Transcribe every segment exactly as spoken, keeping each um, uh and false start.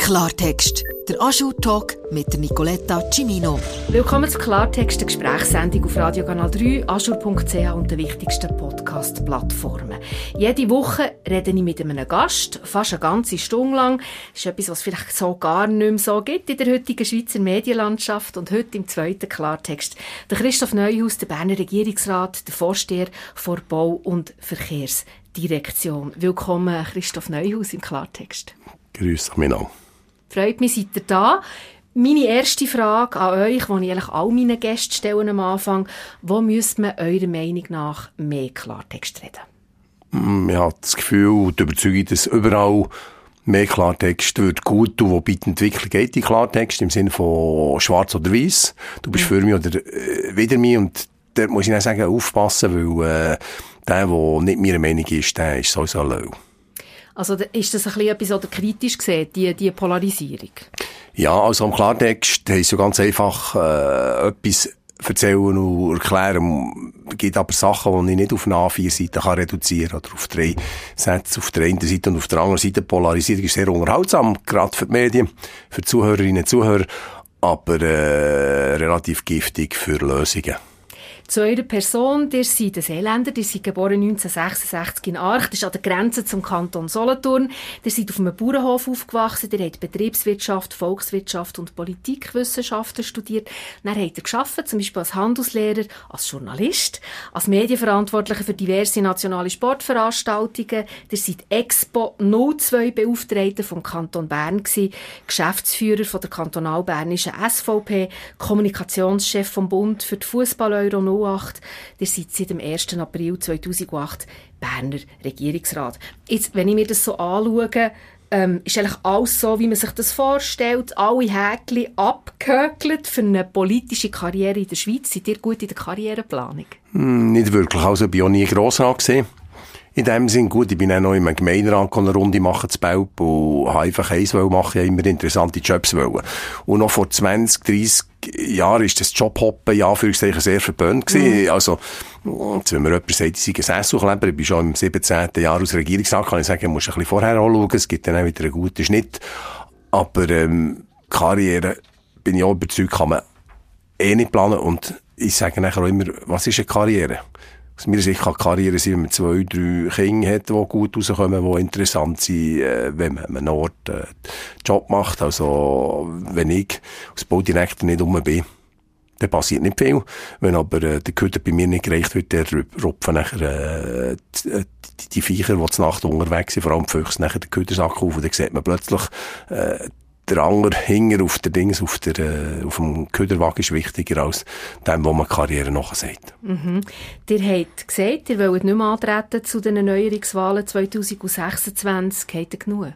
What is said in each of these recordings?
Klartext, der Anschau-Talk mit der Nicoletta Cimino. Willkommen zu Klartext, der Gesprächssendung auf Radiokanal drei, aschur punkt c h und den wichtigsten Podcast-Plattformen. Jede Woche rede ich mit einem Gast, fast eine ganze Stunde lang. Das ist etwas, was es vielleicht so gar nicht mehr so gibt in der heutigen Schweizer Medienlandschaft. Und heute im zweiten Klartext der Christoph Neuhaus, der Berner Regierungsrat, der Vorsteher vor Bau- und Verkehrsdirektion. Willkommen, Christoph Neuhaus, im Klartext. Grüß mich auch. Freut mich, seid ihr da. Meine erste Frage an euch, die ich eigentlich all meinen Gästen stelle am Anfang: Wo müsste man eurer Meinung nach mehr Klartext reden? Ich habe das Gefühl und die Überzeugung, dass überall mehr Klartext wird gut tun, wobei die Entwicklung geht in Klartext, im Sinne von schwarz oder weiß. Du bist mhm. für mich oder äh, wider mich, und da muss ich dann sagen, aufpassen, weil äh, der, der nicht meiner Meinung ist, der ist sowieso low. Also ist das ein bisschen etwas, was ihr kritisch seht, die, die Polarisierung? Ja, also am Klartext heisst ja ganz einfach äh, etwas erzählen und erklären. Es gibt aber Sachen, die ich nicht auf eine A vier Seite kann reduzieren kann, oder auf drei Sätze auf der einen Seite und auf der anderen Seite. Die Polarisierung ist sehr unterhaltsam, gerade für die Medien, für die Zuhörerinnen und Zuhörer, aber äh, relativ giftig für Lösungen. Zu eurer Person: Ihr seid ein Seeländer, ihr seid geboren neunzehnhundertsechsundsechzig in Arch, das ist an der Grenze zum Kanton Solothurn. Ihr seid auf einem Bauernhof aufgewachsen, ihr habt Betriebswirtschaft, Volkswirtschaft und Politikwissenschaften studiert. Dann habt ihr gearbeitet, zum Beispiel als Handelslehrer, als Journalist, als Medienverantwortlicher für diverse nationale Sportveranstaltungen. Ihr seid Expo null zwei Beauftragter vom Kanton Bern gewesen, Geschäftsführer von der kantonalbernischen S V P, Kommunikationschef vom Bund für die Fußball-Euro null acht. Ihr seid seit dem ersten April zweitausendacht Berner Regierungsrat. Jetzt, wenn ich mir das so anschaue, ähm, ist eigentlich alles so, wie man sich das vorstellt. Alle Häkchen abgehökelt für eine politische Karriere in der Schweiz. Seid ihr gut in der Karriereplanung? Hm, nicht wirklich. Also ich war auch nie Grossrat gewesen. In dem Sinn, gut, ich bin auch noch im Gemeinderat eine Runde machen zu Belp und habe einfach eins machen, ja immer interessante Jobs wollen. Und noch vor zwanzig, dreissig Jahren ist das Jobhoppen, ja, für sehr verpönt gewesen. Mhm. Also, jetzt, wenn mir jemand sagt, ich sei ein Sesselkleber, ich bin schon im siebzehnten Jahr als Regierungsrat, kann ich sagen, ich muss ein bisschen vorher anschauen, es gibt dann auch wieder einen guten Schnitt. Aber, ähm, Karriere, bin ich auch überzeugt, kann man eh nicht planen. Und ich sage nachher auch immer, was ist eine Karriere? Aus meiner Sicht kann Karriere sein, wenn man zwei, drei Kinder hat, die gut rauskommen, die interessant sind, äh, wenn man an einem Ort äh, Job macht. Also, wenn ich als Baudirektor nicht rum bin, dann passiert nicht viel. Wenn aber äh, der Köder bei mir nicht gereicht wird, der rupfen nachher äh, die, die Viecher, die zur Nacht unterwegs sind, vor allem die Füchse, nachher den Ködersack auf, und dann sieht man plötzlich, äh, der Anger hinger auf der Dings, auf der, äh, auf dem Köderwagen ist wichtiger als dem, wo man Karriere nachher sagt. Mhm. Ihr habt gesagt, ihr wollt nicht mehr antreten zu den Neuerungswahlen zweitausendsechsundzwanzig. Habt ihr genug?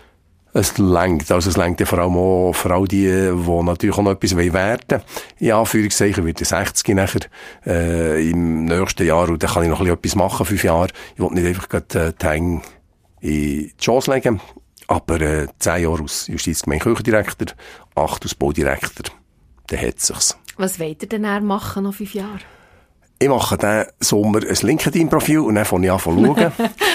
Es lenkt, also es lenkt ja vor allem auch für all die, die natürlich auch noch etwas werden wollen. In Anführungszeichen wird der sechzig nachher, äh, im nächsten Jahr, und dann kann ich noch ein bisschen etwas machen, fünf Jahre. Ich will nicht einfach gerade, äh, die Hänge in die Chance legen. Aber äh, zehn Jahre als Justizgemeinde-Kirchendirektor, acht als Baudirektor, dann hat es sich's. Was wollt ihr denn machen, noch fünf Jahre? Ich mache diesen Sommer ein LinkedIn-Profil und dann fange ich an zu schauen.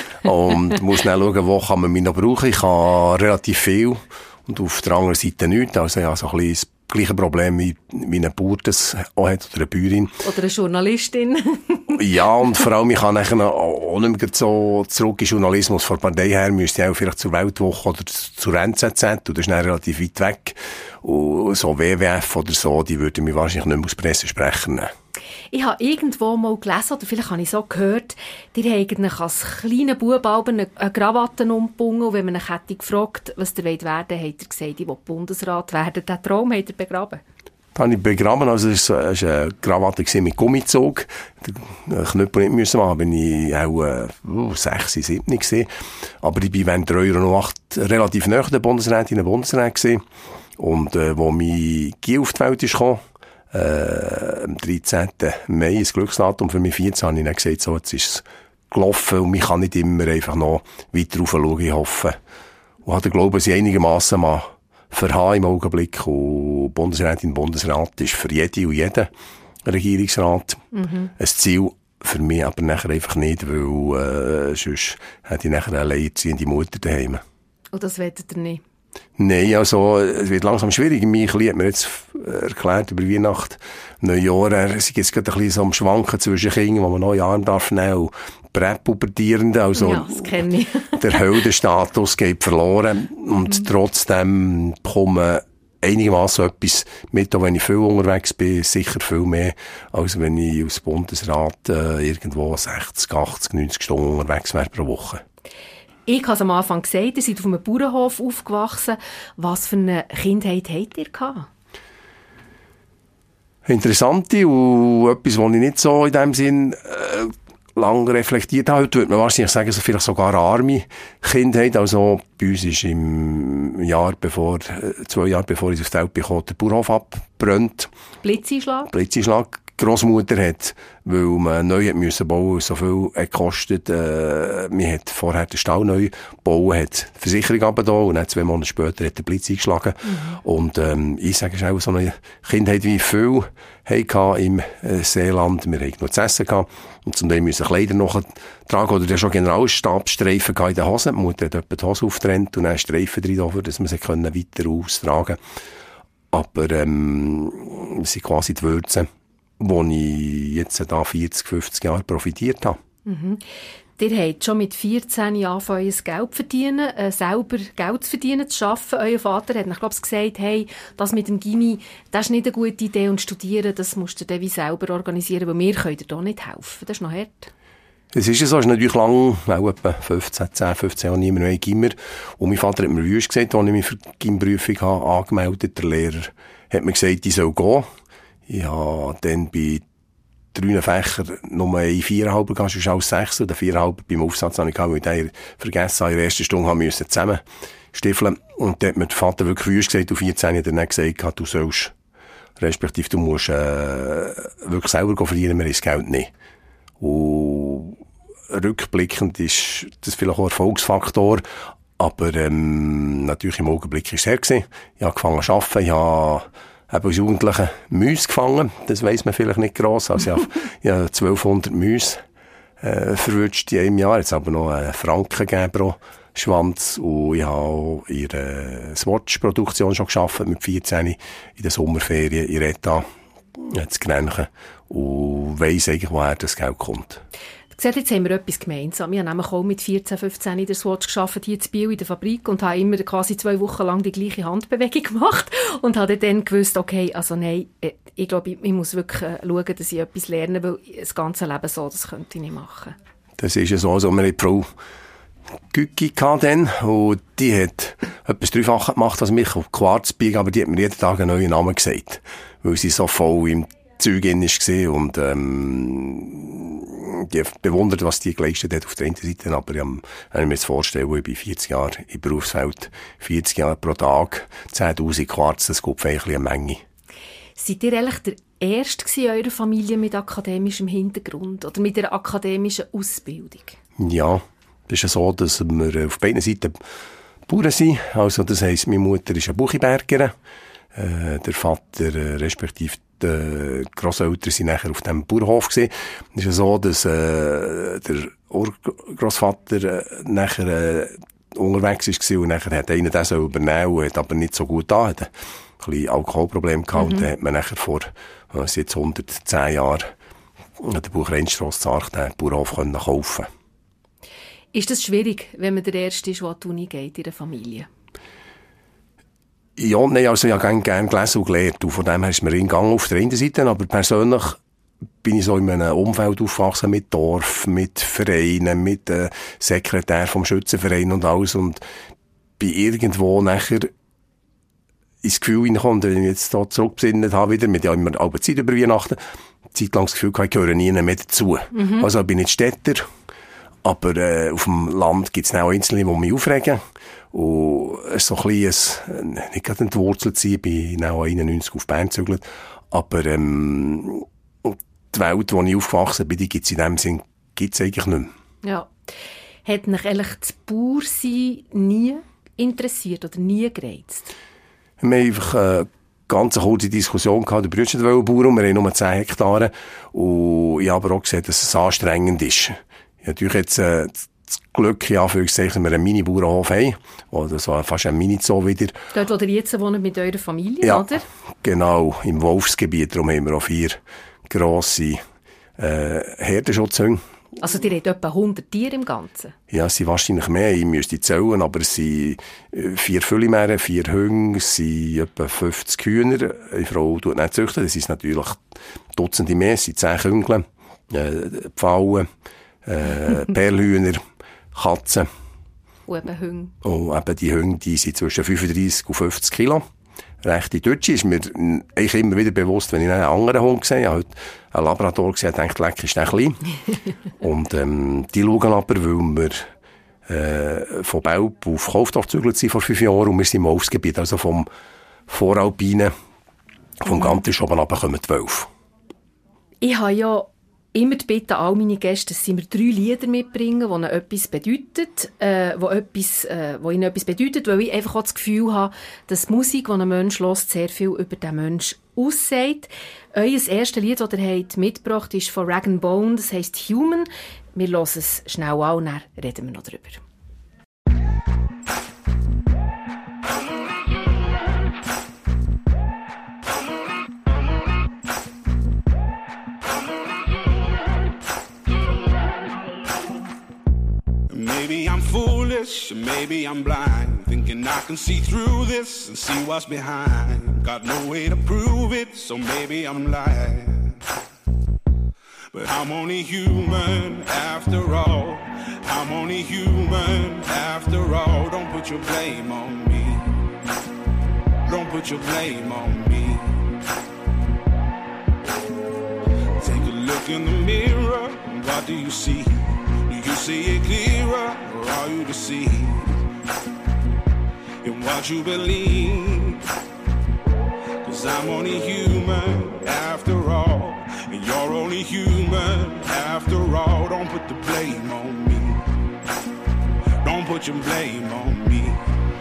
Und muss dann schauen, wo kann man mich noch brauchen. Ich habe relativ viel und auf der anderen Seite nichts. Also ich habe so ein bisschen das gleiche Problem wie, wie ein Bauer das auch hat, oder eine Bäuerin. Oder eine Journalistin. Ja, und vor allem, ich kann nachher auch nicht mehr so zurück in Journalismus. Von der Partei her müsste ich auch vielleicht zur Weltwoche oder zur N Z Z, und das ist dann relativ weit weg. Und so W W F oder so, die würden mich wahrscheinlich nicht mehr als Pressesprecher nehmen. Ich habe irgendwo mal gelesen, oder vielleicht habe ich so gehört, ihr habt als kleiner Bub eine, eine Krawatte umgebunden, und wenn man euch hätte gefragt, was ihr werden wollt, habt ihr gesagt, ich will Bundesrat werden. Diesen Traum habt ihr begraben? Das habe ich begraben, also es war eine Krawatte mit Gummizug. Den Knüppel nicht müssen machen, bin ich auch äh, sechs, sieben gewesen. Aber ich bin während der Euro noch acht relativ nahe der Bundesrätin in der Bundesrat gewesen. Und äh, wo mein Gie auf die Welt ist gekommen, äh, am dreizehnten Mai, ein Glücksdatum für mich vierzehn, habe ich dann gesagt, so, jetzt ist es gelaufen und ich kann nicht immer einfach noch weiter raufschauen, ich hoffe. Und habe den Glauben, dass ich einigermassen mal verhaben im Augenblick, und Bundesrätin, Bundesrat ist für jede und jeden Regierungsrat mhm. ein Ziel, für mich aber nachher einfach nicht, weil äh, sonst hätte ich nachher eine alleinerziehende Mutter daheim. Und das wollt ihr nicht? Nein, also, es wird langsam schwierig. Mein Kleiner hat mir jetzt erklärt, über Weihnachten, Neujahr, er ist jetzt gerade ein bisschen so am Schwanken zwischen Kindern, wo man neue Arme darf nehmen und Präpubertierenden. Also, ja, das kenne ich. Der Heldenstatus geht verloren. Und mhm. trotzdem bekomme einigermaßen etwas mit, auch wenn ich viel unterwegs bin, sicher viel mehr, als wenn ich aus Bundesrat äh, irgendwo sechzig, achtzig, neunzig Stunden unterwegs wäre pro Woche. Ich habe es am Anfang gesagt, ihr seid auf einem Bauernhof aufgewachsen. Was für eine Kindheit habt ihr gehabt? Interessante und etwas, was ich nicht so in dem Sinn äh, lange reflektiert habe. Heute würde man wahrscheinlich sagen, so vielleicht sogar eine arme Kindheit. Also bei uns ist im Jahr bevor, zwei Jahre bevor ich auf die Welt bekam, der Bauernhof abbrennt. Blitzeinschlag? Blitzeinschlag. Grossmutter hat, weil man neu hat müssen bauen, so viel gekostet, äh, man hat vorher den Stall neu bauen, hat die Versicherung runter und dann zwei Monate später hat der Blitz eingeschlagen. Mhm. Und, ähm, ich sage, es ist auch so eine Kindheit, wie viel hatten im äh, Seeland. Wir hatten noch zu essen gehabt. Und zum Teil müssen Kleider noch tragen, oder schon Generalstabsstreifen in den Hosen. Die Mutter hat etwa die Hose aufgetrennt und dann Streifen drin, dass man sie weiter austragen können. Aber, ähm, es sind quasi die Würze, wo ich jetzt da vierzig, fünfzig Jahre profitiert habe. Mhm. Ihr habt schon mit vierzehn Jahren angefangen, Geld zu verdienen, äh, selber Geld zu verdienen, zu arbeiten. Euer Vater hat, ich glaube, gesagt, hey, das mit dem Gymi, das ist nicht eine gute Idee und studieren, das musst du dann wie selber organisieren, weil wir können dir da nicht helfen. Das ist noch hart. Es ist ja so, es ist natürlich lang, auch etwa fünfzehn, zehn, fünfzehn Jahre niemand mehr Gimmer. Und mein Vater hat mir wüst gesagt, als ich mich für die Gimmerprüfung habe angemeldet, der Lehrer hat mir gesagt, ich soll gehen. Ich habe dann bei drei Fächern nur ein Viererhalber gehabt, sonst alles sechs. Und den Viererhalber beim Aufsatz habe ich gehabt, weil ich den vergessen habe, in der ersten Stunde haben müssen zusammen stiffeln. Und dann hat mir der Vater wirklich wüst gesagt, auf vierzehn hat er dann gesagt, du sollst, respektive du musst, äh, wirklich selber verdienen, wir haben das Geld nicht. Und rückblickend ist das vielleicht auch ein Erfolgsfaktor, aber, ähm, natürlich im Augenblick ist es her gewesen. Ich habe angefangen zu arbeiten, ich habe eben als Jugendliche Mäuse gefangen. Das weiss man vielleicht nicht gross. Also ich habe zwölfhundert Mäuse äh, verwünscht in einem Jahr. Jetzt aber noch einen Franken gegeben pro Schwanz. Und ich habe auch in der Swatch-Produktion schon gearbeitet, mit vierzehn in der Sommerferien in Reta, zu Grenchen. Und weiss eigentlich, woher das Geld kommt. Seht, jetzt haben wir etwas gemeinsam. Ich habe nämlich auch mit vierzehn, fünfzehn in der Swatch gearbeitet, hier in Biel in der Fabrik, und habe immer quasi zwei Wochen lang die gleiche Handbewegung gemacht und habe dann gewusst, okay, also nein, ich glaube, ich muss wirklich schauen, dass ich etwas lerne, weil das ganze Leben so, das könnte ich nicht machen. Das ist ja so, also wir hatten die Frau Gücki dann, und die hat etwas Dreifaches gemacht als mich auf Quarzbieg, aber die hat mir jeden Tag einen neuen Namen gesagt, weil sie so voll im Zeug in war und ähm, die bewundert, was die geleistet hat auf der einen Seite, aber ich kann mir jetzt vorstellen, ich bin vierzig Jahre im Berufsfeld, vierzig Jahre pro Tag, zehntausend Quarz, das gibt eigentlich eine Menge. Seid ihr eigentlich der Erste in eurer Familie mit akademischem Hintergrund oder mit einer akademischen Ausbildung? Ja, das ist ja so, dass wir auf beiden Seiten Bauern sind. Also das heisst, meine Mutter ist eine Buchibergerin, äh, der Vater äh, respektive die Grosseltern sind nachher auf dem Bauernhof gewesen. Es ist ja so, dass äh, der Urgroßvater äh, nachher äh, unterwegs war und nachher hat einer den so übernehmen und hat aber nicht so gut da, hat ein bisschen Alkoholproblem gehabt. Mhm. Und dann hat man nachher vor äh, jetzt hundertzehn Jahren an der Buchreinstrasse zu Arch den Bauernhof können kaufen. Ist das schwierig, wenn man der Erste ist, der an die Uni geht in der Familie? Ja, nein, also ich habe gerne, gerne gelesen und gelernt. Und von dem her ist mir hingegangen auf der einen Seite. Aber persönlich bin ich so in einem Umfeld aufgewachsen mit Dorf, mit Vereinen, mit äh, Sekretär vom Schützenverein und alles. Und bin irgendwo nachher ins Gefühl hineingekommen, wenn ich jetzt hier zurückbesinnt habe wieder, mit ja immer alle Zeit über Weihnachten, zeitlang das Gefühl gehabt, ich gehöre nie mehr dazu. Mhm. Also ich bin nicht Städter, aber äh, auf dem Land gibt es auch Einzelne, die mich aufregen. Und es ist so ein bisschen, nicht gerade entwurzelt sein, ich bin auch einundneunzig auf Bern gezügelt, aber ähm, die Welt, in der ich aufgewachsen bin, die gibt es in dem Sinn gibt's eigentlich nicht mehr. Ja. Hat mich eigentlich das Bauersein nie interessiert oder nie gereizt? Wir haben einfach eine ganz kurze Diskussion gehabt, der Brüder wollte Bauern, und wir haben nur zehn Hektare, und ich habe aber auch gesehen, dass es anstrengend ist. Ich habe natürlich jetzt äh, das Glück, in Anführungszeichen, wir einen Mini-Bauernhof haben. Oder so fast ein Mini-Zoo wieder. Dort, wo ihr jetzt wohnt mit eurer Familie, ja, oder? Genau, im Wolfsgebiet. Darum haben wir auch vier grosse äh, Herdenschutzhunde. Also ihr habt etwa hundert Tiere im Ganzen? Ja, es sind wahrscheinlich mehr, ich müsste zählen, aber es sind vier Füllimähren, vier Hunde, es sind etwa fünfzig Hühner. Eine Frau tut nicht züchten, das sind natürlich Dutzende mehr, es sind zehn Küngel, äh, Pfauen, äh, Perlhühner, Katzen. Und eben Hunde. Und eben die Hunde, die sind zwischen fünfunddreissig und fünfzig Kilo. Rechte Deutsche ist mir eigentlich immer wieder bewusst, wenn ich einen anderen Hund sehe. Ich habe heute einen Labrador gesehen, ich dachte, leck, ist der klein. Und ähm, die schauen aber, weil wir äh, von Belp auf Kaufdorf gezügelt sind vor fünf Jahren und wir sind im Wolfsgebiet, also vom Voralpinen, vom Gantisch oben runter kommen zwölf. Ich habe ja immer die Bitte all meine Gäste, dass sie mir drei Lieder mitbringen, die ihnen etwas bedeuten, äh, wo etwas, äh, wo ihnen etwas bedeutet, weil ich einfach auch das Gefühl habe, dass die Musik, die ein Mensch hört, sehr viel über den Menschen aussagt. Euer erstes Lied, das ihr habt mitgebracht, ist von Rag and Bone, das heisst «Human». Wir hören es schnell an und dann reden wir noch drüber. Maybe I'm foolish, maybe I'm blind, thinking I can see through this and see what's behind. Got no way to prove it, so maybe I'm lying. But I'm only human after all. I'm only human after all. Don't put your blame on me. Don't put your blame on me. Take a look in the mirror, what do you see? You see it clearer, or are you deceived in what you believe? Cause I'm only human after all, and you're only human after all. Don't put the blame on me. Don't put your blame on me.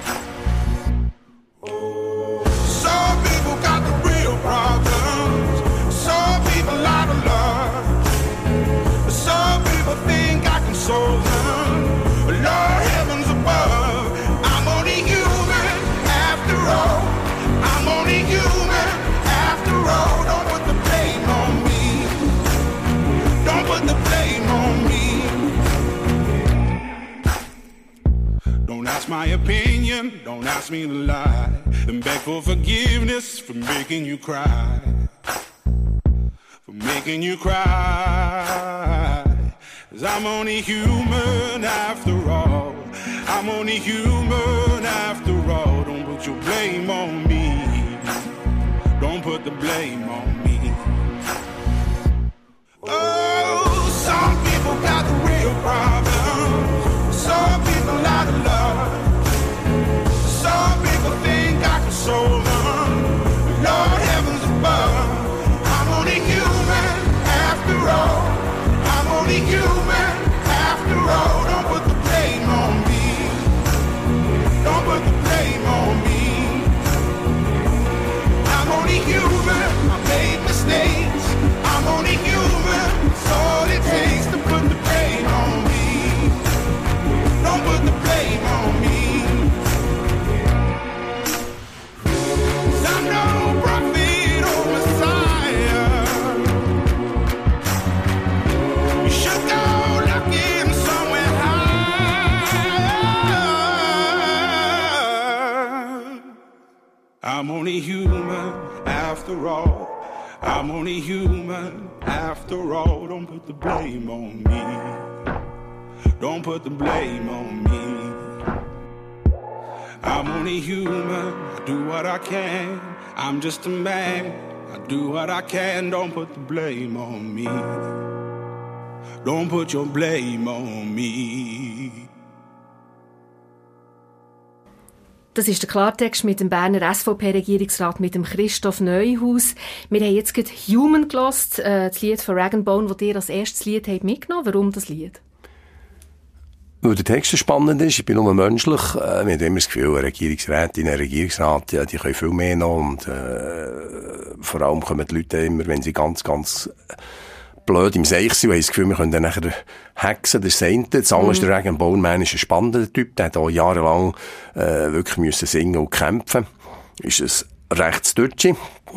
Some people got the real problems. Some people out of love. Some people think I can solve them. Lord, heavens above, I'm only human after all. I'm only human after all. Don't put the blame on me. Don't put the blame on me. Don't ask my opinion, don't ask me to lie, and beg for forgiveness for making you cry. For making you cry. Cause I'm only human after all. I'm only human after all. Don't put your blame on me. Don't put the blame on me. Oh, some people got the real problem. Some people out of love. Some people think I can solve them. Lord, heavens above, I'm only human after all. I'm only human after all. Don't put the blame on me. Don't put the blame on me. I'm only human. I made mistakes. I'm only human. It's all it takes to put the blame on me. Don't put the blame on me. 'Cause I'm no prophet or Messiah. You should go looking somewhere higher. I'm only human after all. I'm only human after all. Don't put the blame on me. Don't put the blame on me. I'm only human. I do what I can. I'm just a man. I do what I can. Don't put the blame on me. Don't put your blame on me. Das ist der Klartext mit dem Berner S V P-Regierungsrat, mit dem Christoph Neuhaus. Wir haben jetzt gerade «Human» gehört, äh, das Lied von Rag and Bone, das ihr als erstes Lied habt mitgenommen. Warum das Lied? Weil der Text spannend ist, ich bin nur menschlich. Äh, wir haben immer das Gefühl, eine Regierungsrätin, ein Regierungsrat, ja, die können viel mehr noch. Und äh, vor allem kommen die Leute immer, wenn sie ganz, ganz blöd im Seich sind und haben das Gefühl, wir können dann nachher hexen, das ist das eine. Das andere ist der Regan Bowman, ist ein spannender Typ, der hat auch jahrelang äh, wirklich müssen singen und kämpfen. Ist ein Rechtsdeutsche.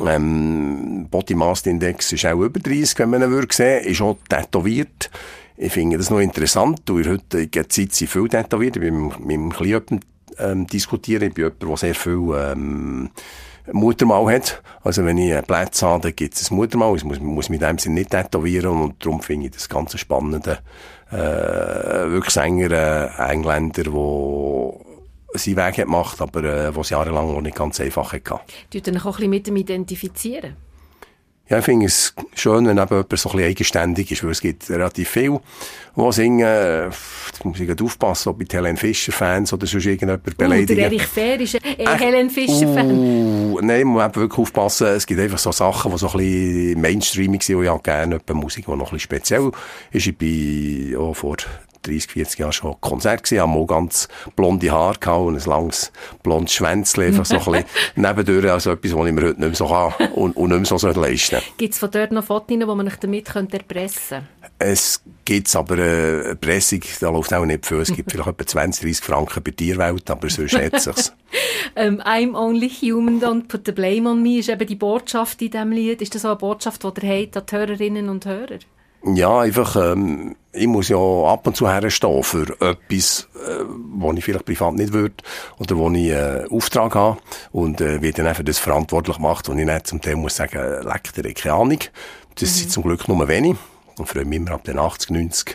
Ähm, Body Mass Index ist auch über dreißig, wenn man ihn würde sehen, ist auch tätowiert. Ich finde das noch interessant, und in der heutigen Zeit sind viele tätowiert. Ich bin mit einem Kleinen ähm, diskutieren, ich bin jemand, der sehr viel ähm, Muttermal hat. Also wenn ich einen Platz habe, dann gibt es ein Muttermal. Ich muss, muss mit dem Sinn nicht tätowieren, und darum finde ich das ganze spannende, äh, wirklich Sänger, äh, Engländer, der seinen Weg hat gemacht, aber äh, was jahrelang auch nicht ganz einfach hatte. Du dich auch ein bisschen mit dem identifizieren? Ja, ich finde es schön, wenn eben jemand so ein bisschen eigenständig ist, weil es gibt relativ viel, die singen. Jetzt muss ich gerade aufpassen, ob mit Helene Fischer-Fans oder sonst irgendjemand beleidigen. Uh, der Erich Fehr ist ein äh, Helene Fischer-Fan. Uh, nein, man muss wirklich aufpassen. Es gibt einfach so Sachen, die so ein bisschen mainstreamig sind, und ich habe gerne Musik, die noch ein bisschen speziell ist. Ich bin auch vor dreissig, vierzig Jahren schon Konzert gewesen, habe auch ganz blonde Haare gehabt und ein langes blondes Schwänzchen, einfach so ein bisschen nebendurch, also etwas, was ich mir heute nicht mehr so kann und, und nicht mehr so leisten soll. Gibt es von dort noch Fotos, die man euch damit erpressen könnte? Es gibt aber äh, eine Pressung, da läuft auch nicht viel. Es gibt vielleicht etwa zwanzig, dreissig Franken bei Tierwelt, aber sonst schätze ich es. um, I'm only human, don't put the blame on me, ist eben die Botschaft in diesem Lied. Ist das auch eine Botschaft, die ihr habt an die Hörerinnen und Hörer? Ja, einfach, ähm, ich muss ja ab und zu herstehen für etwas, äh, wo ich vielleicht privat nicht würde, oder wo ich einen äh, Auftrag habe, und äh, wird dann einfach das verantwortlich gemacht, und ich nicht zum Teil muss sagen, leck dir, keine Ahnung. Das mhm. sind zum Glück nur wenig, und freue mich immer ab den achtzig, neunzig,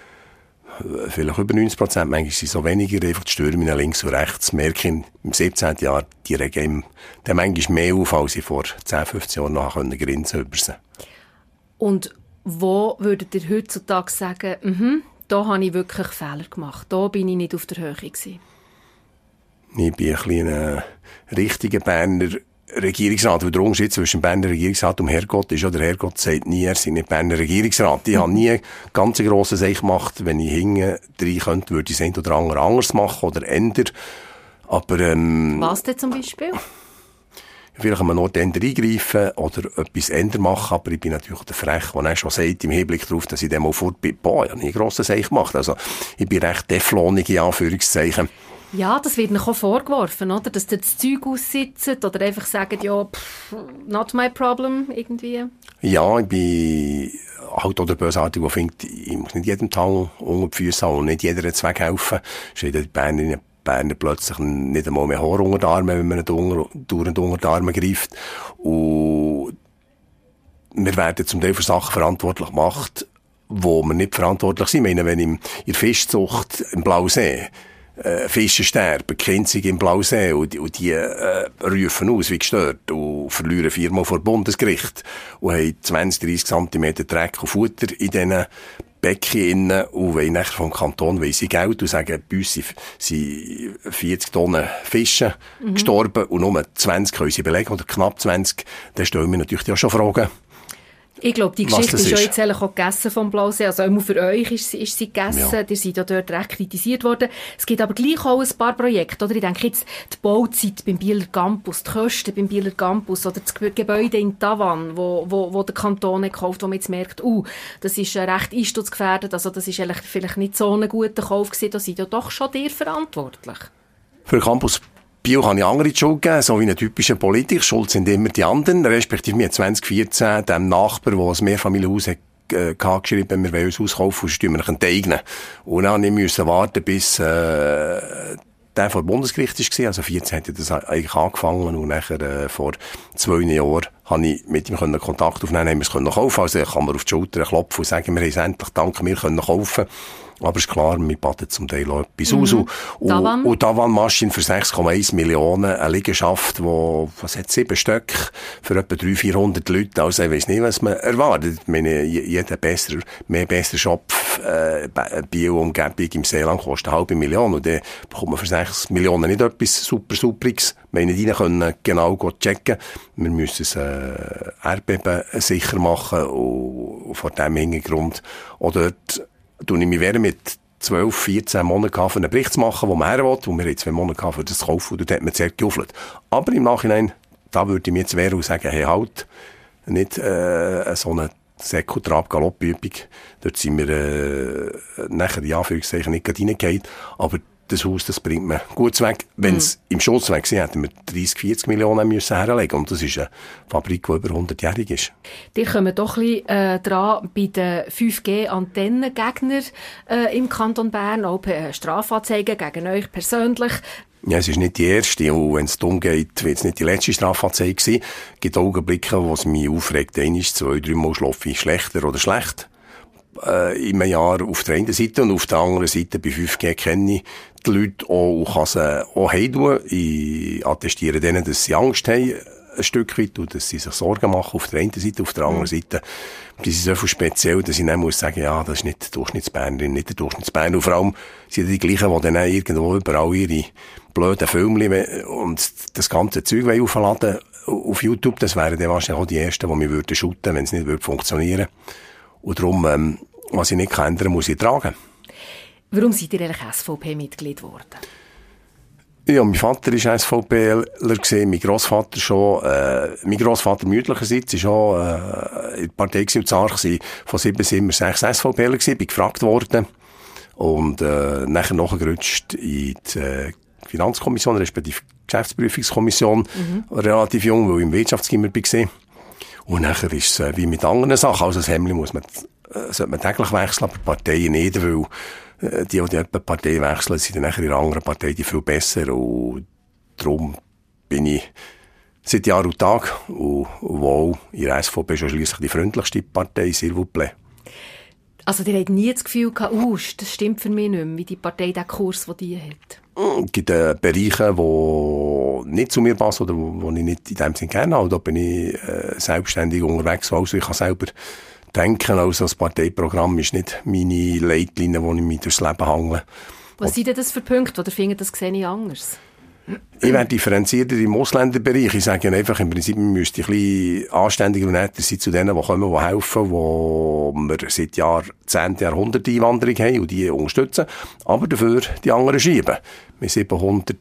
äh, vielleicht über neunzig Prozent, manchmal sind es so weniger, einfach die Stürme links und rechts, merke ich im siebzehnten Jahr, die regen dann manchmal mehr auf, als ich vor zehn, fünfzehn Jahren noch grinsen über sie. Und wo würdet ihr heutzutage sagen, mhm, da habe ich wirklich Fehler gemacht, da bin ich nicht auf der Höhe gewesen? Ich bin ein kleiner richtiger Berner Regierungsrat. Weil der Unterschied zwischen dem Berner Regierungsrat und Herrgott ist ja, der Herrgott sagt nie, er sei nicht Berner Regierungsrat. Ich habe nie ganz ein grosses Seich gemacht. Wenn ich hinten rein könnte, würde ich es ein oder andere anders machen oder ändern. Aber, ähm, was denn zum Beispiel? Vielleicht an einem Ort ändern eingreifen oder etwas ändern machen, aber ich bin natürlich der Frech, der auch schon sagt, im Hinblick darauf, dass ich dem mal fort bin, boah, ich habe nie grosses Seich gemacht. Also, ich bin recht teflonig, in Anführungszeichen. Ja, das wird noch auch vorgeworfen, oder? Dass ihr das Zeug aussitzt oder einfach sagen, ja, pff, not my problem, irgendwie. Ja, ich bin halt auch der Bösartige, der findet, ich muss nicht jedem Tag unter die Füße haben und nicht jeder Zweck helfen. Steht die Berner, Berner plötzlich nicht einmal mehr Haar unter die Arme, wenn man ihn durch und unter die Arme greift. Und wir werden zum Teil für Sachen verantwortlich gemacht, wo wir nicht verantwortlich sind. Ich meine, wenn in der Fischzucht im Blausee Äh, Fische sterben, Kinzig im Blausee, und die, und die äh, rufen aus wie gestört und verlieren viermal vor Bundesgericht und haben zwanzig, dreissig Zentimeter Dreck und Futter in diesen Becken innen und wollen nachher vom Kanton wollen sie Geld und sagen, bei uns sind vierzig Tonnen Fische mhm. gestorben und nur zwanzig können sie belegen, oder knapp zwanzig. Dann stellen wir natürlich auch schon Fragen. Ich glaube, die Geschichte ist ja jetzt eigentlich auch gegessen vom Blausee. Also auch für euch ist sie, ist sie gegessen. Ja. Ihr seid ja dort recht kritisiert worden. Es gibt aber gleich auch ein paar Projekte. Oder? Ich denke jetzt die Bauzeit beim Bieler Campus, die Kosten beim Bieler Campus oder das Gebäude in Tavann, wo, wo, wo der Kanton gekauft hat, wo man jetzt merkt, uh, das ist recht einsturzgefährdet. Also das ist eigentlich vielleicht nicht so ein guter Kauf gewesen. Da seid ja doch schon dir verantwortlich. Für den Campus Bio kann ich andere die Schuld geben, so wie ein typischer Politiker. Schuld sind immer die anderen. Respektive mir zwanzig vierzehn dem Nachbar, der ein Mehrfamilienhaus hat, äh, geschrieben, wir wollen ein Haus kaufen, sonst müssen wir enteignen. Und dann musste ich warten, bis äh, der vor Bundesgericht war. Also vierzehn hat das eigentlich angefangen und nachher äh, vor zwei Jahren habe ich mit ihm Kontakt aufnehmen, haben wir es können kaufen. Also ich kann mir auf die Schulter klopfen und sagen, wir haben es endlich dank mir können kaufen. Aber ist klar, wir baden zum Teil auch etwas mhm. aus. Und, und, und Tavann Maschinen für sechs Komma eins Millionen, eine Liegenschaft, die, was hat, sieben Stück, für etwa dreihundert, vierhundert Leute. Also ich weiss nicht, was man erwartet. Ich meine, jeder besser, mehr besser Shop, äh, Bio-Umgebung im Seeland kostet eine halbe Million. Und dann bekommt man für sechs Millionen nicht etwas super, superiges. Wir nicht rein können genau checken. Wir müssen es, äh, Erdbeben sicher machen. Und vor diesem Hintergrund, oder tue ich mich während mit zwölf, vierzehn Monaten für einen Bericht zu machen, wo man her will, wo wir jetzt zwei Monate für das kaufen, und dort hat man sehr gejuffelt. Aber im Nachhinein, da würde ich mir jetzt wehren und sagen, hey, halt, nicht, äh, so eine Säck- und Trab-Galoppübung. Dort sind wir äh, nachher, in Anführungszeichen, nicht gerade reingegangen. Aber das Haus, das bringt man gut weg. Wenn es mm. im Schutz weg war, hätten wir dreißig, vierzig Millionen müssen herlegen. Und das ist eine Fabrik, die über hundertjährig ist. Die kommen doch ein bisschen äh, dran bei den fünf G-Antennengegnern äh, im Kanton Bern, auch per Strafanzeigen gegen euch persönlich. Ja, es ist nicht die erste. Und wenn es darum geht, wird es nicht die letzte Strafanzeige sein. Es gibt Augenblicke, wo es mich aufregt. Einmal, zwei, dreimal schlafe ich schlechter oder schlecht. Äh, in einem Jahr auf der einen Seite und auf der anderen Seite bei fünf G kenne ich die Leute auch und kann sie auch heimtun. Ich attestiere denen, dass sie Angst haben, ein Stück weit, und dass sie sich Sorgen machen auf der einen Seite, auf der anderen Seite. Die sind so viel speziell, dass ich dann muss sagen, ja, das ist nicht der Durchschnittsbernerin, nicht der Durchschnittsberner. Und vor allem sind die gleichen, die dann irgendwo überall ihre blöden Filme und das ganze Zeug aufladen auf YouTube. Das wären dann wahrscheinlich auch die Ersten, die mich würden shooten, wenn es nicht funktionieren würde. Und darum, ähm, was ich nicht ändern kann, muss ich tragen. Warum seid ihr eigentlich S V P-Mitglied geworden? Ja, mein Vater war SVPler, mein Grossvater schon. Äh, mein Grossvater mütterlicherseits war schon äh, in der Partei und Zar von sieben sind wir sechs SVPler gewesen, bin gefragt worden. Und äh, nachher nachgerutscht in die äh, Finanzkommission, respektive Geschäftsprüfungskommission. Mhm. Relativ jung, weil ich im Wirtschaftsgimmer war. Und nachher ist es äh, wie mit anderen Sachen. Also das Hemdli muss man, äh, sollte man täglich wechseln, aber Parteien nicht, weil äh, die, die die Partei wechseln, sind dann nachher in einer anderen Partei die viel besser. Und darum bin ich seit Jahr und Tag und, und wohl in der S V P schon schliesslich die freundlichste Partei, s'il vous plaît. Also ihr habt nie das Gefühl gehabt, uh, das stimmt für mich nicht mehr, wie die Partei den Kurs, den die hat? Es gibt äh, Bereiche, die nicht zu mir passen oder die ich nicht in dem Sinne gerne habe. Da bin ich äh, selbstständig unterwegs. Also ich kann selber denken. Also das Parteiprogramm ist nicht meine Leitlinie, wo ich mich durchs Leben hangle. Was Und, sind denn das für Punkte, oder findet das sehe ich anders? Ich werde differenzierter im Ausländerbereich. Ich sage einfach, im Prinzip müsste ich ein bisschen anständiger und netter sein zu denen, die kommen, die helfen, wo wir seit Jahrzehnten, Jahrhunderten Einwanderung haben und die unterstützen, aber dafür die anderen schieben. Wir haben siebenhundert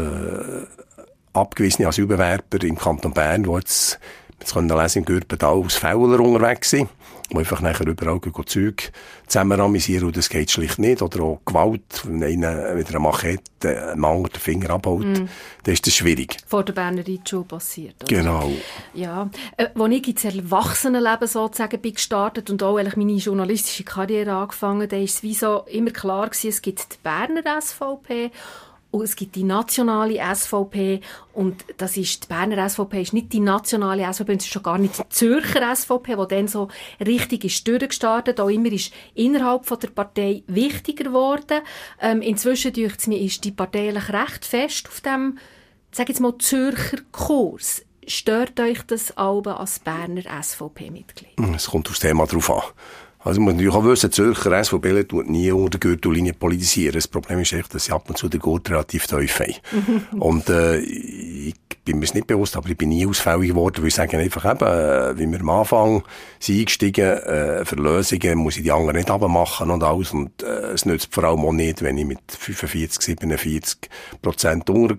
äh, abgewiesene Asylbewerber im Kanton Bern, die jetzt, jetzt können wir lesen, im Gürbental aus Fäuler unterwegs sind, die einfach nachher überall Zeug zusammen amüsieren, und das geht schlicht nicht. Oder auch Gewalt, wenn einer mit einer Machete einem anderen den Finger abholt, mm. dann ist das schwierig. Vor der Berner Reitschule passiert, oder? Genau. Ja, äh, als ich ins Erwachsenenleben sozusagen bin gestartet und auch eigentlich meine journalistische Karriere angefangen, da war es wie so immer klar gewesen, es gibt die Berner S V P und es gibt die nationale S V P, und das ist, die Berner S V P ist nicht die nationale S V P, es ist schon gar nicht die Zürcher S V P, die dann so richtig ist durchgestartet. Auch immer ist innerhalb von der Partei wichtiger geworden. Ähm, inzwischen, denke ich mir, ist die Partei eigentlich recht fest auf dem, sag jetzt mal, Zürcher Kurs. Stört euch das Alben als Berner S V P-Mitglied? Es kommt aufs Thema drauf an. Also man muss natürlich auch wissen, die Zürcher S V P tut nie unter der Gürtellinie politisieren. Das Problem ist echt, dass sie ab und zu den Gurt relativ tief haben. Und äh, ich bin mir es nicht bewusst, aber ich bin nie ausfällig geworden, weil ich sage einfach eben, äh, wie wir am Anfang sind eingestiegen, äh, für Lösungen muss ich die anderen nicht abmachen und alles. Und äh, es nützt vor allem auch nicht, wenn ich mit fünfundvierzig, siebenundvierzig Prozent untergehe,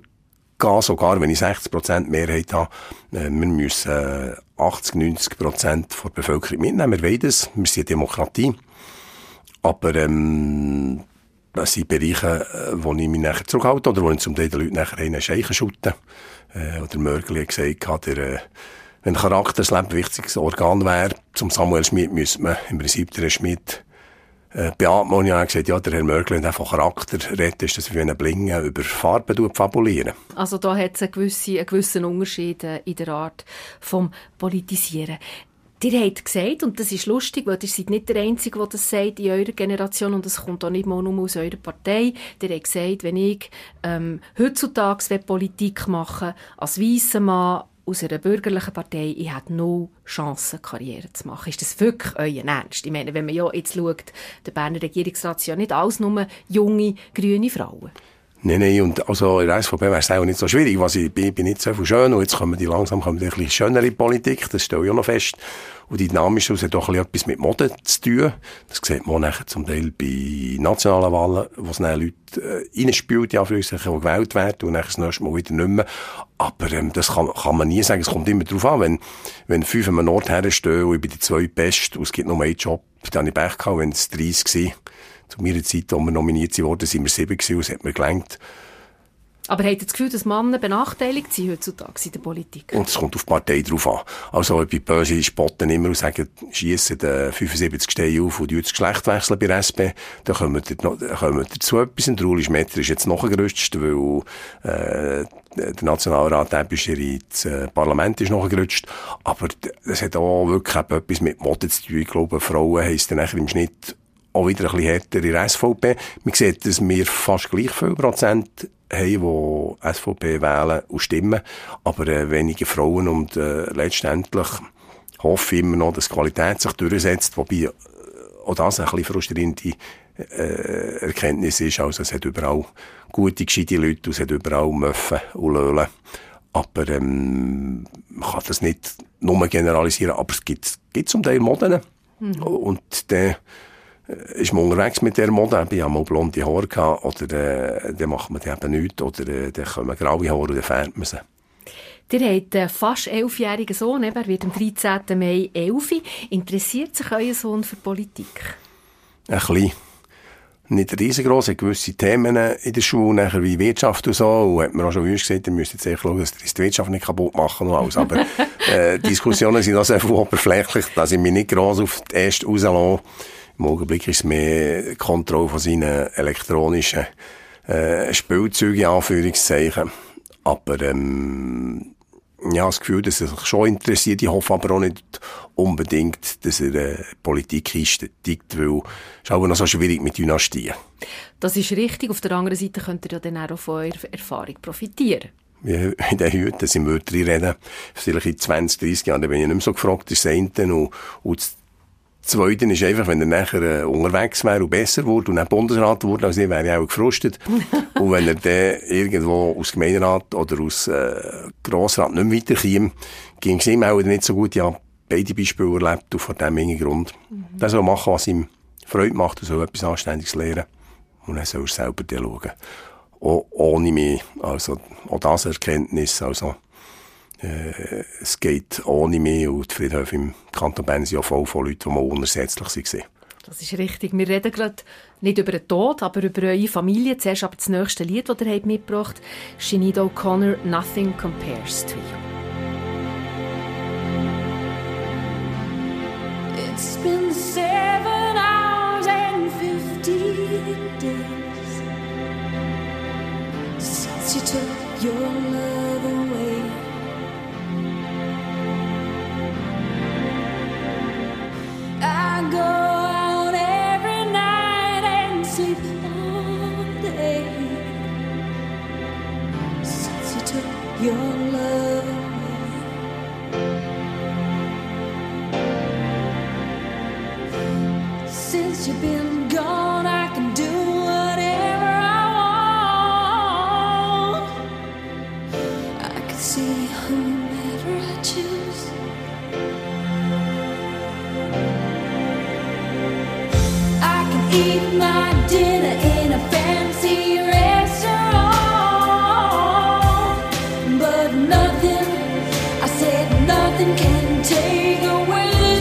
sogar wenn ich sechzig Prozent Mehrheit habe. Äh, wir müssen äh, achtzig, neunzig Prozent der Bevölkerung mitnehmen. Wir wollen das. Wir sind eine Demokratie. Aber ähm, das sind Bereiche, wo ich mich nachher zurückhalte oder wo ich zum Teil den Leuten nachher einen Scheichen schütte. Äh, oder Mörgeli hat gesagt hat, der, äh, wenn der Charakter das lebenswichtigste Organ wäre, zum Samuel Schmid müsste man im Prinzip den Schmid äh, beatmen. Und ich habe gesagt, ja, der Herr Mörgeli, wenn er von Charakter redet, ist das wie ein Blingen über Farben fabulieren. Also da hat es einen gewissen, einen gewissen Unterschied in der Art vom Politisieren. Ihr habt gesagt, und das ist lustig, weil ihr seid nicht der Einzige, der das sagt in eurer Generation, und das kommt auch nicht mal nur aus eurer Partei. Ihr habt gesagt, wenn ich ähm, heutzutage Politik machen will, als weisser Mann aus einer bürgerlichen Partei, ich hätte null Chancen, Karriere zu machen. Ist das wirklich euer Ernst? Ich meine, wenn man ja jetzt schaut, der Berner Regierungsrat sind ja nicht alles nur junge, grüne Frauen. Nein, nein, und also in der S V P wäre es auch nicht so schwierig, was ich bin, bin nicht so viel schön, und jetzt kommen die langsam, kommen die ein bisschen schönere Politik, das stelle ich auch noch fest. Und die dynamische, das hat auch etwas mit Mode zu tun. Das sieht man nachher zum Teil bei nationalen Wahlen, wo es dann Leute äh, reinspielt, ja, für die gewählt werden, und dann das nächste Mal wieder nicht mehr. Aber ähm, das kann, kann man nie sagen, es kommt immer darauf an, wenn, wenn fünf an einem Ort herstehen und ich bin die zwei Beste und es gibt nur einen Job, dann habe ich Pech gehabt, wenn es dreißig war. Zu meiner Zeit, als wir nominiert wurden, sind wir sieben gewesen, und es hat mir gelangt. Aber habt ihr das Gefühl, dass Männer benachteiligt sind heutzutage in der Politik? Und es kommt auf die Partei drauf an. Also, bei böse spotten immer und sagen, schiessen den fünfundsiebzig Steine auf und das Geschlecht wechseln bei der S P. Da kommen wir, da kommen wir dazu etwas. Und Ueli Schmetter ist jetzt noch gerutscht, weil, äh, der Nationalrat ins äh, Parlament ist noch gerutscht. Aber das hat auch wirklich etwas mit Mode zu tun. Ich glaube, Frauen heisst dann nachher im Schnitt auch wieder ein bisschen härter in der S V P. Man sieht, dass wir fast gleich viel Prozent haben, die S V P wählen und stimmen, aber äh, wenige Frauen, und äh, letztendlich hoffe ich immer noch, dass die Qualität sich durchsetzt, wobei äh, auch das ein bisschen frustrierende äh, Erkenntnis ist. Also es hat überall gute, gescheite Leute, es hat überall Möffen und Löhlen, aber ähm, man kann das nicht nur generalisieren, aber es gibt, gibt zum Teil Moden, mhm. und der ist man unterwegs mit der Mode, ich habe mal blonde Haare gehabt, oder äh, dann macht man die eben nichts, oder äh, dann kommen graue Haare und dann färbt man sie. Ihr habt einen fast elfjährigen Sohn, er wird am dreizehnten Mai elf. Interessiert sich euer Sohn für Politik? Ein bisschen. Nicht riesengroß, hat gewisse Themen in der Schule, nachher wie Wirtschaft und so, und hat mir auch schon gesagt, ihr müsst jetzt echt schauen, dass ihr die Wirtschaft nicht kaputt machen und alles. Aber äh, Diskussionen sind auch sehr oberflächlich, dass ich mich nicht gross auf die erste rauslasse. Im Augenblick ist es mehr die Kontrolle von seinen elektronischen äh, Spielzeugen, Anführungszeichen. Aber ähm, ich habe das Gefühl, dass er sich schon interessiert. Ich hoffe aber auch nicht unbedingt, dass er äh, Politik einsteigt, weil es ist aber noch so schwierig mit Dynastien. Das ist richtig. Auf der anderen Seite könnt ihr ja dann auch von eurer Erfahrung profitieren. Wie in den Hüten, dass ich Mörder reden, vielleicht in zwanzig, dreissig Jahren, da bin ich nicht mehr so gefragt, das eine. Und, und das Zweite ist einfach, wenn er nachher äh, unterwegs wäre und besser wurde und dann Bundesrat wurde, also ich wäre ich auch gefrustet. Und wenn er dann irgendwo aus Gemeinderat oder aus äh, Grossrat nicht mehr weiterkäme, ging es ihm auch nicht so gut. Ja, beide Beispiele erlebt und vor dem Hintergrund. Mhm. Er soll machen, was ihm Freude macht, und soll etwas Anständiges lernen. Und dann soll er selber schauen. Auch ohne mich, also auch das Erkenntnis, also Äh, es geht ohne mich, und die Friedhöfe im Kanton Bern sind ja voll von Leuten, die mal unersetzlich waren. Das ist richtig. Wir reden gerade nicht über den Tod, aber über eure Familie. Zuerst aber das nächste Lied, das ihr habt mitgebracht habt. Sinead O'Connor, «Nothing Compares to You». It's been seven hours and fifteen days since you took your love away. I go out every night and sleep all day since you took your love away. Since you've been gone, I can do whatever I want. I can see whomever I choose. Eat my dinner in a fancy restaurant, but nothing, I said nothing can take away this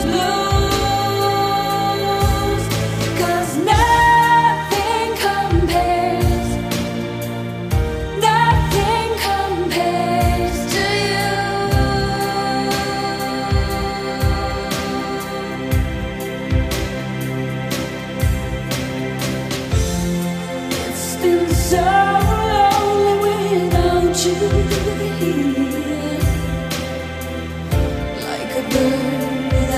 blues, 'cause nothing compares, nothing compares to you. So lonely without you here, like a bird without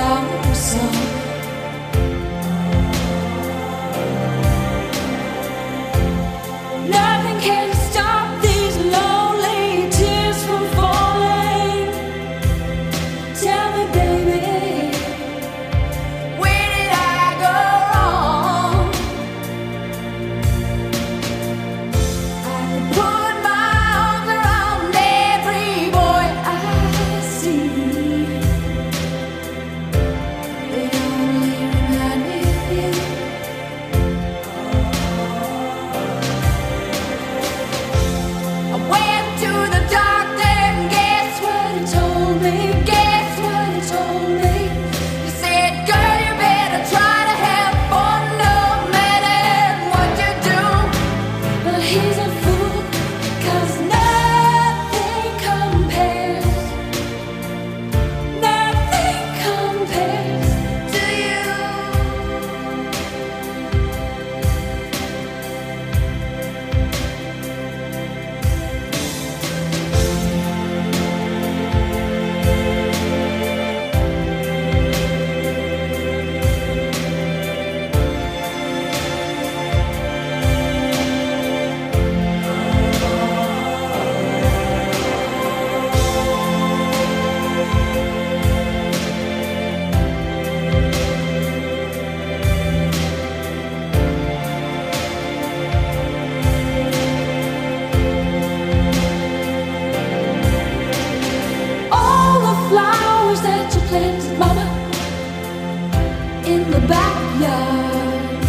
flowers that you planted, Mama, in the backyard,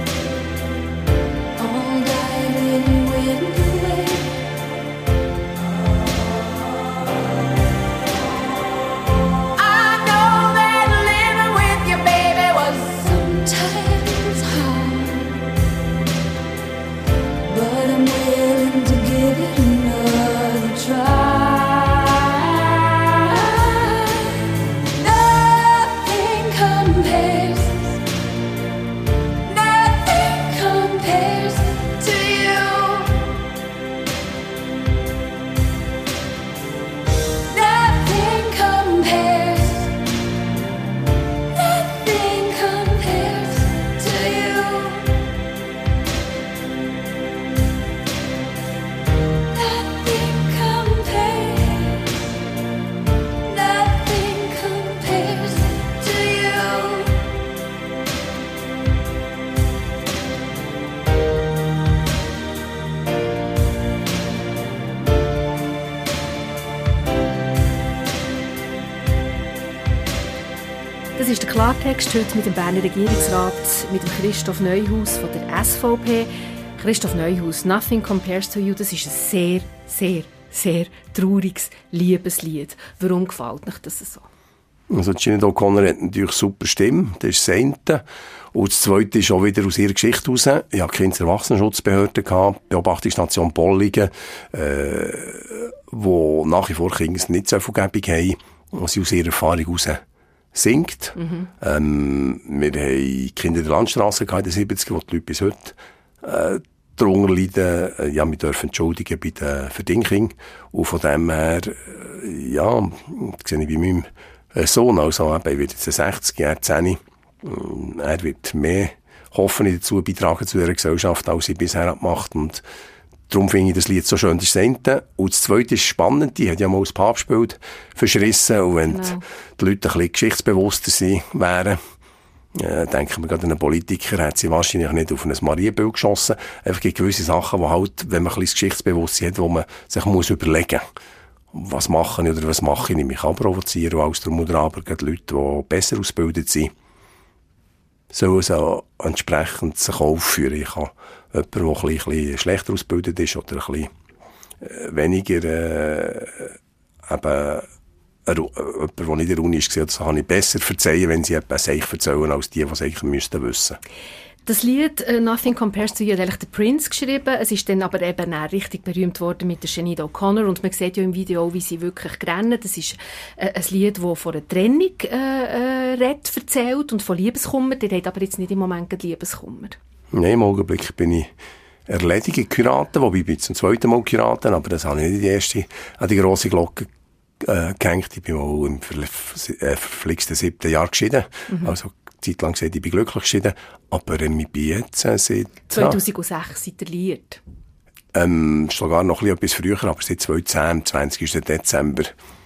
all died when you went away. I know that living with your baby was sometimes hard, but I'm willing to give it another try. Das ist der Klartext heute mit dem Berner Regierungsrat, mit dem Christoph Neuhaus von der S V P. Christoph Neuhaus, «Nothing Compares to You», das ist ein sehr, sehr, sehr trauriges Liebeslied. Warum gefällt euch das so? Also Sinead O'Connor hat natürlich eine super Stimme, das ist das eine. Und das zweite ist auch wieder aus ihrer Geschichte heraus. Ich hatte Kinder- und Erwachsenenschutzbehörde, Beobachtungsstation Bolligen, äh, wo nach wie vor Kinder nicht so viel Gebung haben, was sie aus ihrer Erfahrung heraus singt. Mhm. Ähm, wir haben Kinder der Landstrasse in den siebziger, wo die Leute bis heute äh, darunter leiden. Äh, ja, wir dürfen entschuldigen bei den Verdingkingen. Und von dem her, äh, ja, das sehe ich bei meinem Sohn, also eben, er wird jetzt sechzig Jahre, zehn. Er wird mehr, hoffe ich, dazu beitragen zu dieser Gesellschaft, als ich bisher gemacht habe. Und darum finde ich das Lied so schön, das ist das eine. Und das zweite ist spannend, die hat ja mal das Papstbild verschrissen. Und wenn genau. die Leute ein bisschen geschichtsbewusster sind, wären, äh, denken wir gerade an einen Politiker, hat sie wahrscheinlich nicht auf ein Marienbild geschossen. Einfach gewisse Sachen, die halt, wenn man ein bisschen Geschichtsbewusstsein hat, wo man sich muss überlegen muss, was mache ich oder was mache ich nicht. Ich kann provozieren und alles drum und dran, aber gerade Leute, die besser ausgebildet sind, sollen so entsprechend sich aufführen. Ich habe jemanden, der ein bisschen schlechter ausgebildet ist oder ein bisschen äh, weniger äh, eben äh, jemand, der nicht in der Uni ist, das kann ich besser verzeihen, wenn sie etwas sich erzählen, als die, die es eigentlich müssten wissen. Das Lied uh, «Nothing Compares to You» hat eigentlich der Prince geschrieben. Es ist dann aber eben auch richtig berühmt worden mit der Sinead O'Connor. Und man sieht ja im Video auch, wie sie wirklich rennen. Das ist äh, ein Lied, das von einer Trennung äh, äh, redet, erzählt und von Liebeskummer. Der hat aber jetzt nicht im Moment Liebeskummer. Nein, im Augenblick bin ich erledigt Kuraten, wobei ich bin zum zweiten Mal Kuraten, aber das habe ich nicht die erste an die grosse Glocke äh, gehängt. Ich bin mal im verflixten siebten Jahr geschieden. Mhm. Also Zeit lang gesagt, ich bin glücklich geschieden, aber ähm, ich bin jetzt äh, seit... zweitausendsechs seid ihr liiert? Ähm, sogar noch ein bisschen etwas früher, aber seit zweitausendzehn, am zwanzigsten Dezember,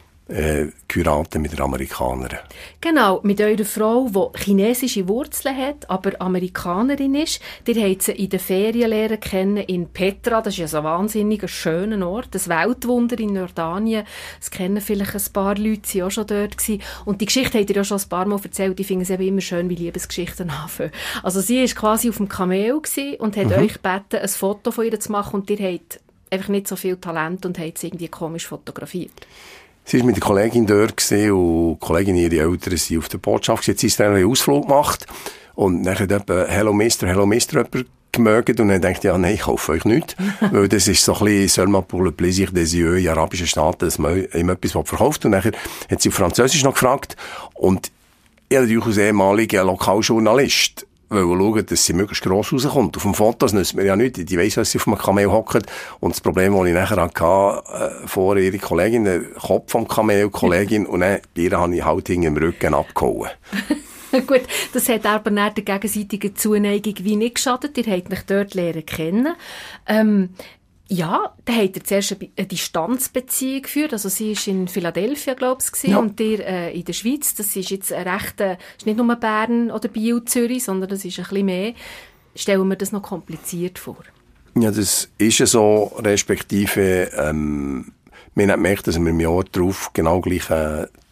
äh, Kuraten mit der Amerikanerin. Genau, mit eurer Frau, die chinesische Wurzeln hat, aber Amerikanerin ist. Ihr habt sie in der Ferienlehre kennen in Petra. Das ist ja so ein wahnsinnig schöner Ort, das Weltwunder in Jordanien. Das kennen vielleicht ein paar Leute, die auch schon dort gewesen. Und die Geschichte habt ihr ja schon ein paar Mal erzählt. Ich finde es eben immer schön, wie Liebesgeschichten anfangen. Also sie war quasi auf dem Kamel und hat mhm. euch gebeten, ein Foto von ihr zu machen und ihr habt einfach nicht so viel Talent und habt es irgendwie komisch fotografiert. Sie war mit der Kollegin dort und die Kollegin, ihre Eltern, sind auf der Botschaft. Jetzt ist einen Ausflug gemacht. Und dann hat jemand «Hello Mister, Hello Mister» jemand gemögt. Und dann denkt ja, nein, ich kaufe euch nichts. Weil das ist so ein bisschen «Seulement pour le plaisir des yeux» in arabischen Staaten, dass man ihm etwas verkauft. Und dann hat sie auf Französisch noch gefragt. Und ich natürlich als ehemaliger Lokaljournalist schauen, dass sie möglichst gross rauskommt. Auf dem Foto nützt mir ja nichts. Ich weiss, dass sie auf einem Kamel hockt. Und das Problem, das ich nachher hatte, äh, vor ihrer Kollegin, der Kopf vom Kamel, Kollegin, und dann bei ihr habe ich halt hinten im Rücken abgehauen. Gut, das hat aber nicht der gegenseitigen Zuneigung wie nicht geschadet. Ihr habt mich dort lernen kennen. Ähm, Ja, da hat er zuerst eine Distanzbeziehung geführt. Also sie war in Philadelphia, glaube ich, ja. Und ihr äh, in der Schweiz. Das ist jetzt ein recht, äh, ist nicht nur Bern oder Biel, Zürich, sondern das ist ein bisschen mehr. Stellen wir das noch kompliziert vor? Ja, das ist ja so, respektive, ähm, wir haben gemerkt, dass wir im Jahr darauf genau gleich äh,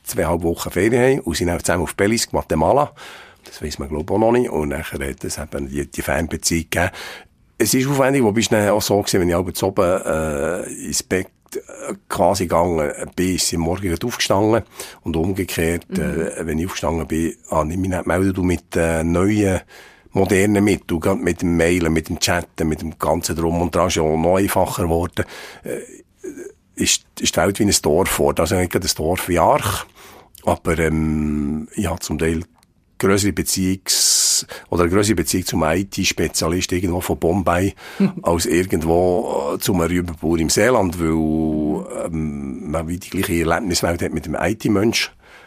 zweieinhalb Wochen Ferien haben und sind auch zusammen auf Belize, Guatemala. Das weiss man, glaube ich, auch noch nicht. Und nachher hat es eben die, die Fernbeziehung gegeben. Es ist aufwendig, wobei es dann auch so gewesen, wenn ich abends oben, äh, ins Bett äh, quasi gegangen bin, ist sie morgen aufgestanden. Und umgekehrt, mhm. äh, wenn ich aufgestanden bin, habe ich mich nicht gemeldet und mit äh, neuen, modernen Mitteln, mit dem Mailen, mit dem Chatten, mit dem ganzen Drum und Dran, ist ja noch einfacher geworden, äh, ist, ist die Welt wie ein Dorf geworden. Also nicht gerade ein Dorf wie Arch, aber ähm, ich habe zum Teil grössere Beziehungs- oder eine grössere Beziehung zum I T-Spezialist irgendwo von Bombay als irgendwo zum Rübenbauer im Seeland, weil ähm, man wie die gleiche Erlebniswelt hat mit dem I T-Mensch.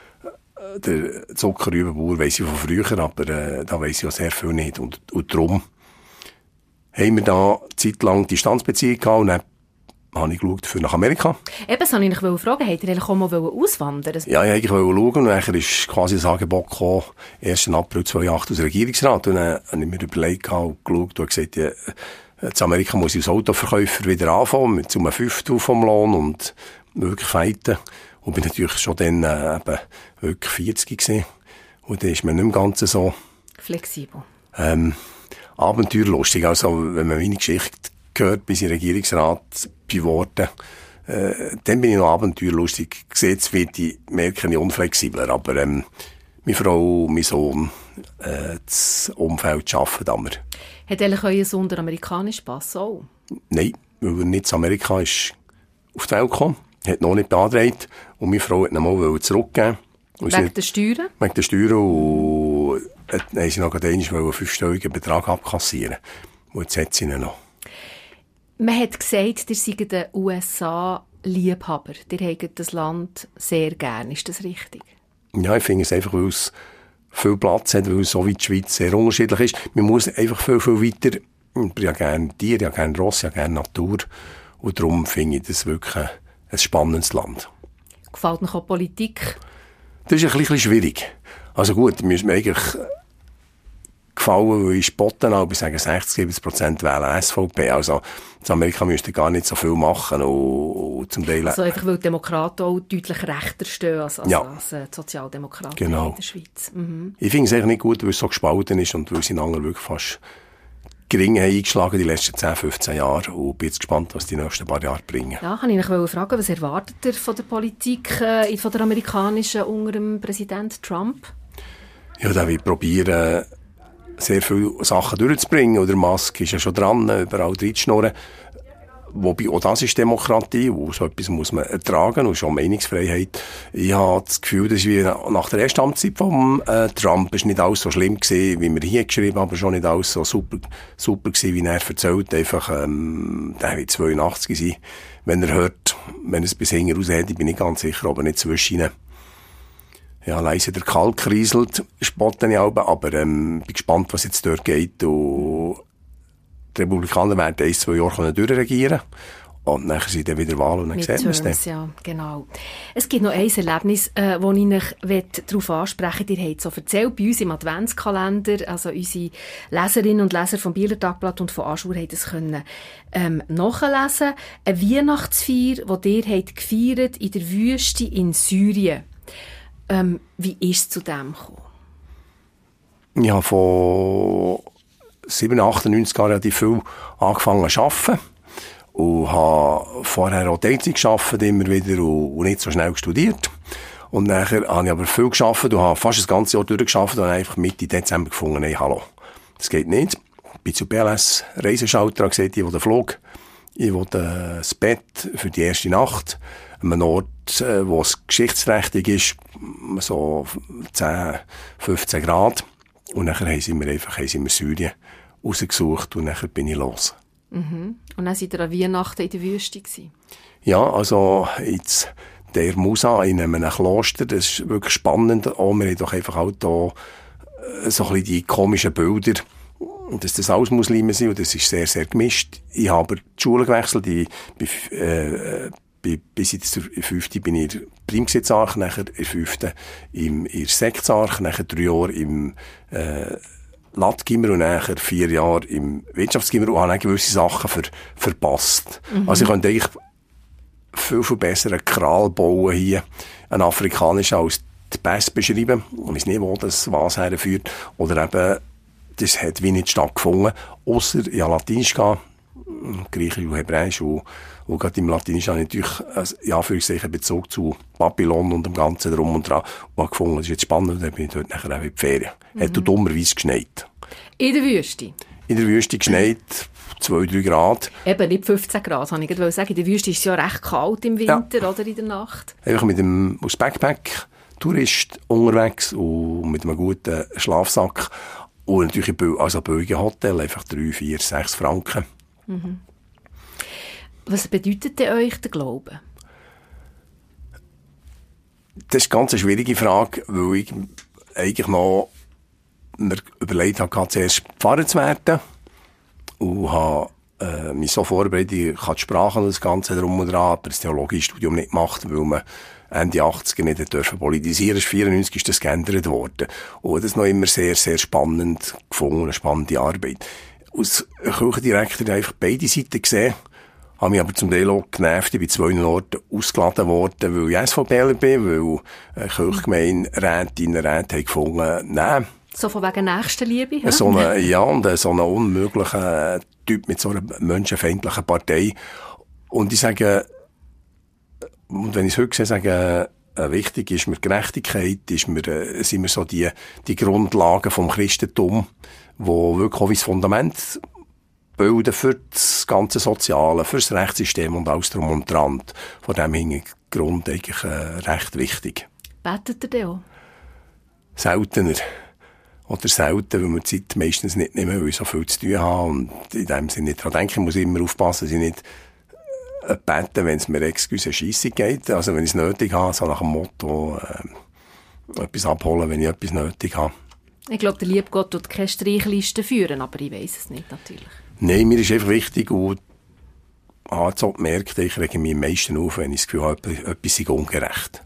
Der Zuckerrübenbauer weiss ich von früher, aber äh, da weiss ich auch sehr viel nicht. Und, und darum haben wir da eine Zeit lang Distanzbeziehung gehabt und dann habe ich geschaut für nach Amerika. Eben, das wollte ich noch fragen. Wollt ihr eigentlich auch mal auswandern? Ja, ich wollte schauen und dann ist quasi das Angebot gekommen, ersten April zweitausendacht als Regierungsrat. Und dann habe ich mir überlegt und geschaut und gesagt, ja, in Amerika muss ich als Autoverkäufer wieder anfangen, mit so einem Fünftel vom Lohn und wirklich fighten. Und bin natürlich schon dann äh, eben wirklich vierzig gewesen. Und dann ist man nicht mehr ganz so flexibel. Ähm, abenteuerlustig. Also, wenn man meine Geschichte gehört, bis ich Regierungsrat geworden, äh, dann bin ich noch abenteuerlustig. Gesetzt wird ich, merke ich unflexibler. Aber, ähm, meine Frau, mein Sohn, äh, das Umfeld arbeiten wir. Hat eigentlich euer Sohn den amerikanischen Pass auch? Nein, weil er nicht zu Amerika ist auf die Welt gekommen. Hat noch nicht beantragt. Und meine Frau hat ihn mal zurückgeben. Wegen der Steuern? Wegen der Steuern. Und dann haben sie noch einmal einen fünfstelligen Betrag abkassieren. Und jetzt hat sie ihn noch. Man hat gesagt, ihr seid den U S A-Liebhaber. Ihr habt das Land sehr gern. Ist das richtig? Ja, ich finde es einfach, weil es viel Platz hat, weil es so wie die Schweiz sehr unterschiedlich ist. Man muss einfach viel, viel weiter. Ich habe ja gerne Tiere, ich habe gerne Rosse, ich habe gerne Natur. Und darum finde ich das wirklich ein, ein spannendes Land. Gefällt euch auch Politik? Das ist ein bisschen schwierig. Also gut, da müssen wir eigentlich gefallen, weil ich spotten, aber ich sage sechzig Prozent wählen S V P. Also in Amerika müsste gar nicht so viel machen. Und, und zum Teil also einfach, weil die Demokraten auch deutlich rechter stehen als, als, ja. als äh, Sozialdemokraten genau. in der Schweiz. Mhm. Ich finde es eigentlich nicht gut, weil es so gespalten ist und weil sie einander wirklich fast gering haben eingeschlagen die letzten zehn, fünfzehn Jahre und bin jetzt gespannt, was die nächsten paar Jahre bringen. Ja, kann ich euch fragen, was erwartet ihr von der Politik, äh, von der amerikanischen unter dem Präsident Trump? Ja, der will probieren, sehr viele Sachen durchzubringen. Und der Musk ist ja schon dran, überall reinzuschnurren. Wobei, auch das ist Demokratie, und so etwas muss man ertragen, und schon Meinungsfreiheit. Ich habe das Gefühl, dass wir nach der ersten Amtszeit von äh, Trump ist nicht alles so schlimm gewesen, wie wir hier geschrieben haben, aber schon nicht alles so super, super gewesen, wie er erzählt. Einfach, ähm, der wird zweiundachtzig sein. Wenn er hört, wenn er es bis hinten raus hat, ich bin nicht ganz sicher, ob er nicht zwischen ihnen ja, leise der Kalk rieselt, spotten ich auch, aber ähm, bin gespannt, was jetzt dort geht. Und die Republikaner werden ein, zwei Jahre durchregieren können. Und dann sind dann wieder Wahlen und dann sehen wir es dann. Ja, genau. Es gibt noch ein Erlebnis, äh, das ich euch darauf ansprechen möchte. Ihr habt so erzählt, bei uns im Adventskalender, also unsere Leserinnen und Leser vom Bieler Tagblatt und von Aschur haben das können, ähm, nachlesen. Eine Weihnachtsfeier, die ihr habt gefeiert in der Wüste in Syrien. Ähm, wie ist es zu dem gekommen? Ich habe von siebenundachtzig, achtundneunzig Jahren relativ viel angefangen zu arbeiten. Und habe vorher auch Teilzeit gearbeitet, immer wieder, und nicht so schnell studiert. Und nachher habe ich aber viel gearbeitet und habe fast das ganze Jahr durchgearbeitet und einfach Mitte Dezember gefunden, hey, hallo, das geht nicht. Ich bin zu B L S Reiseschalter und gesagt, ich will den Flug, ich will das Bett für die erste Nacht, an einem Ort, wo es geschichtsträchtig ist, so zehn, fünfzehn Grad. Und nachher haben sie mir einfach, haben sie mir Syrien rausgesucht und nachher bin ich los. Mhm. Und dann seid ihr an Weihnachten in der Wüste gewesen? Ja, also jetzt der Musa in einem Kloster, das ist wirklich spannend. Auch wir haben doch einfach auch da so ein bisschen die komischen Bilder, dass das alles Muslime sind, und das ist sehr, sehr gemischt. Ich habe aber die Schule gewechselt, ich bin, äh, bis in der fünften bin ich in der Primgesetzarche, nachher in der fünften im, in der Sektsarche, nachher drei Jahre im äh, Latgimmer und nachher vier Jahre im Wirtschaftsgimmer und habe dann gewisse Sachen ver, verpasst. Mhm. Also ich könnte eigentlich viel, viel besser einen Kral bauen hier ein afrikanischer als die Pest beschreiben. Ich weiss nicht, wo das was herführt. Oder eben, das hat wie nicht stattgefunden. Ausser, ja, Latinisch gehen, Griechisch und Hebräisch. Und, und gerade im Latinisch habe ich natürlich, ja, für sich einen Bezug zu Babylon und dem Ganzen drum und dran. Und habe gefunden, das ist jetzt spannend, dann bin ich dort nachher auch in die Ferien. Mhm. Hat dummerweise geschneit. In der Wüste? In der Wüste geschneit, zwei, drei Grad. Eben, nicht fünfzehn Grad, habe ich gerade sagen. In der Wüste ist es ja recht kalt im Winter, ja. Oder in der Nacht. Einfach mit dem, aus Backpack, Tourist unterwegs und mit einem guten Schlafsack. Und natürlich also Bögen Hotel, einfach drei, vier, sechs Franken. Mhm. Was bedeutet denn euch der Glaube? Das ist eine ganz schwierige Frage, weil ich eigentlich noch mir überlegt habe, zuerst Pfarrer zu werden. Und habe äh, mich so vorbereitet, ich habe die Sprache und das Ganze drum und dran, aber das Theologiestudium nicht gemacht, weil man Ende achtziger nicht dürfen politisieren. vierundneunzig ist das geändert worden. Und das noch immer sehr, sehr spannend gefunden, eine spannende Arbeit. Als Kirchendirektor habe ich einfach beide Seiten gesehen, habe mich aber zum Teil auch genervt. Ich bin zwei Orten ausgeladen worden, weil ich SVPler bin, weil äh, Kirchgemeinderätinnen und Räte haben gefunden, nein. So von wegen Nächstenliebe? Ja, so eine, ja, und so einen unmöglichen Typ mit so einer menschenfeindlichen Partei. Und ich sage, und wenn ich es heute sehe, sage, äh, wichtig ist mir Gerechtigkeit, ist mir, äh, sind mir so die, die Grundlagen vom Christentum, die wirklich auch wie das Fundament bilden für das ganze Soziale, für das Rechtssystem und alles drum und dran. Von dem Hintergrund eigentlich äh, recht wichtig. Betet ihr denn auch? Seltener. Oder selten, weil wir die Zeit meistens nicht nehmen, weil ich so viel zu tun habe. Und in dem Sinne nicht daran denken, ich muss immer aufpassen, dass ich nicht äh, bete, wenn es mir excuse Scheisse geht. Also wenn ich es nötig habe, so nach dem Motto, äh, etwas abholen, wenn ich etwas nötig habe. Ich glaube, der liebe Gott tut keine Streichliste führen, aber ich weiss es nicht, natürlich. Nein, mir ist einfach wichtig und habe jetzt auch gemerkt, ich rege mich am meisten auf, wenn ich das Gefühl habe, etwas ist ungerecht.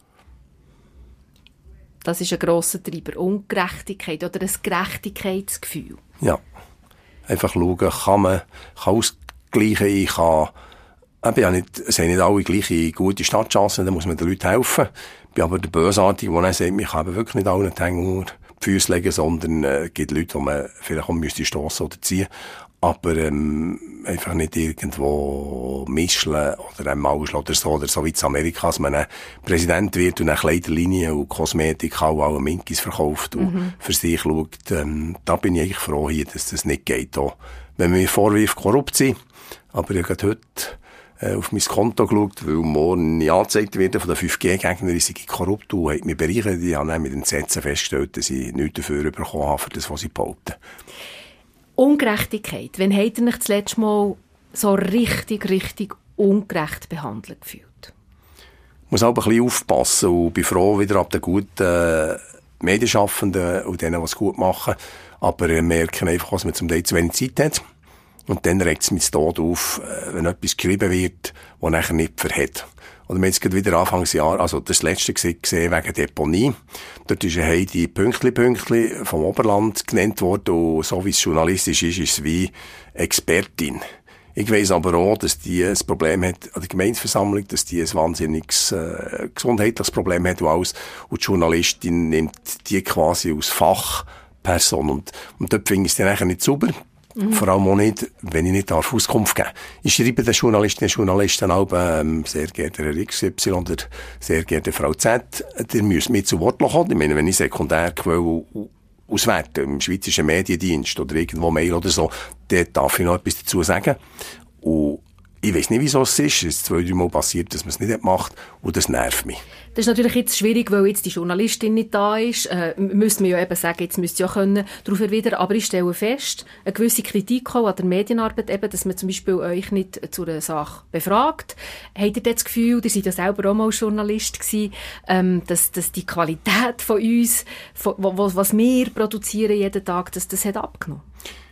Das ist ein grosser Treiber. Ungerechtigkeit oder ein Gerechtigkeitsgefühl. Ja. Einfach schauen, kann man kann ausgleichen, ich kann, ich bin ja nicht, es haben nicht alle gleiche gute Startchancen, dann muss man den Leuten helfen. Ich bin aber der Bösartige, der dann sagt, ich kann eben wirklich nicht allen die Hände unter die Füße legen, sondern es äh, gibt Leute, die man vielleicht auch müsste stossen oder ziehen. Aber ähm, einfach nicht irgendwo mischeln oder einem Mauscheln oder so, oder so wie in Amerika, dass man ein Präsident wird und eine Kleiderlinie und Kosmetik auch alle Minkis verkauft und mhm. für sich schaut. Ähm, da bin ich eigentlich froh hier, dass das nicht geht. Auch wenn man mir vorwirft, korrupt sein, aber ich habe heute äh, auf mein Konto geschaut, weil morgen nicht angezeigt werden von den fünf G-Gegnern, ich sei korrupt und haben mich bereichert. Ich habe dann mit den Sätzen festgestellt, dass ich nichts dafür bekommen habe, für das, was sie behaupten. Ungerechtigkeit. Wann habt ihr euch das letzte Mal so richtig, richtig ungerecht behandelt gefühlt? Ich muss auch ein bisschen aufpassen und bin froh wieder ab den guten äh, Medienschaffenden und denen, die es gut machen. Aber wir merken einfach, dass man zum Teil zu wenig Zeit hat. Und dann regt es mich zu Tod auf, äh, wenn etwas geschrieben wird, das nachher nicht verhält. Oder wir haben jetzt gerade wieder Anfangsjahr, also das letzte gesehen wegen Deponie. Dort ist eine Heidi Pünktli Pünktli vom Oberland genannt worden und so wie es journalistisch ist, ist es wie Expertin. Ich weiss aber auch, dass die ein Problem hat, an der Gemeindeversammlung, dass die ein wahnsinniges äh, gesundheitliches Problem hat und alles. Und die Journalistin nimmt die quasi als Fachperson. Und, und dort finde ich es dann nachher nicht sauber. Mhm. Vor allem auch nicht, wenn ich nicht darf Auskunft geben. Ich schreibe den Journalistinnen und Journalisten auch, ähm, sehr geehrter Herr X Y oder sehr geehrte Frau Z, ihr müsst mit zu Wort kommen. Ich meine, wenn ich Sekundärquelle auswerte, im Schweizerischen Mediendienst oder irgendwo Mail oder so, dort darf ich noch etwas dazu sagen. Und ich weiss nicht, wieso es ist. Es ist zwei, drei Mal passiert, dass man es nicht macht und das nervt mich. Das ist natürlich jetzt schwierig, weil jetzt die Journalistin nicht da ist. Äh, müsste man ja eben sagen, jetzt müsste ja können darauf erwidern. Aber ich stelle fest, eine gewisse Kritik auch an der Medienarbeit, eben, dass man zum Beispiel euch nicht zu einer Sache befragt. Habt ihr das Gefühl, ihr seid ja selber auch mal Journalist gewesen, ähm, dass, dass die Qualität von uns, von, was wir produzieren jeden Tag, dass das hat abgenommen?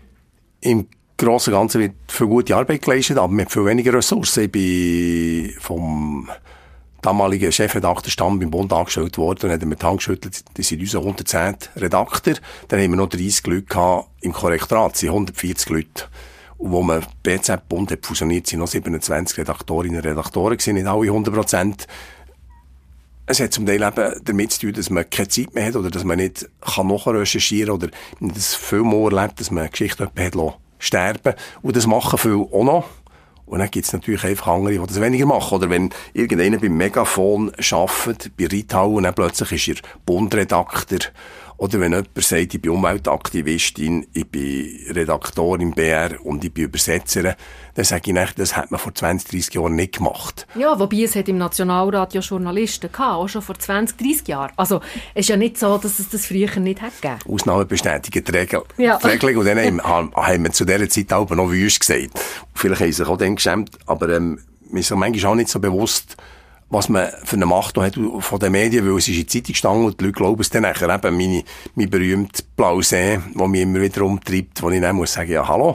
Im Grossen und Ganzen wird viel gute Arbeit geleistet, aber mit viel weniger Ressourcen. Ich bin vom damaligen Chefredakteur Stamm beim Bund angestellt worden und hat mir die Hand geschüttelt, das sind unsere hundertzehn Redakteur. Dann haben wir noch dreissig Leute gehabt im Korrektorat, das sind hundertvierzig Leute. Und wo man B Z Bund hat fusioniert, sind noch siebenundzwanzig Redaktorinnen und Redaktoren gewesen, nicht alle hundert Prozent. es hat zum Teil eben damit zu tun, dass man keine Zeit mehr hat oder dass man nicht kann nachrecherchieren oder das viel mehr erlebt, dass man eine Geschichte hat sterben. Und das machen viele auch noch. Und dann gibt es natürlich einfach andere, die das weniger machen. Oder wenn irgendeiner beim Megafon arbeitet, bei Rital, und dann plötzlich ist er Bundredakteur. Oder wenn jemand sagt, ich bin Umweltaktivistin, ich bin Redaktor im B R und ich bin Übersetzerin, dann sage ich nicht, das hat man vor zwanzig, dreissig Jahren nicht gemacht. Ja, wobei es hat im Nationalrat ja Journalisten gehabt, auch schon vor zwanzig, dreissig Jahren. Also es ist ja nicht so, dass es das früher nicht hat gegeben. Ausnahmen bestätigen die Regel. Ja. Die Regelung, und dann haben, haben wir zu dieser Zeit auch noch wüst gesagt. Vielleicht haben sie sich auch dann geschämt, aber ähm, mir ist so manchmal auch nicht so bewusst, was man für eine Macht hat von den Medien, weil es ist in der Zeitung gestanden und die Leute glauben es dann nachher. Eben meine, mein berühmter Blausee, der mich immer wieder umtreibt, wo ich dann muss sagen, ja, hallo,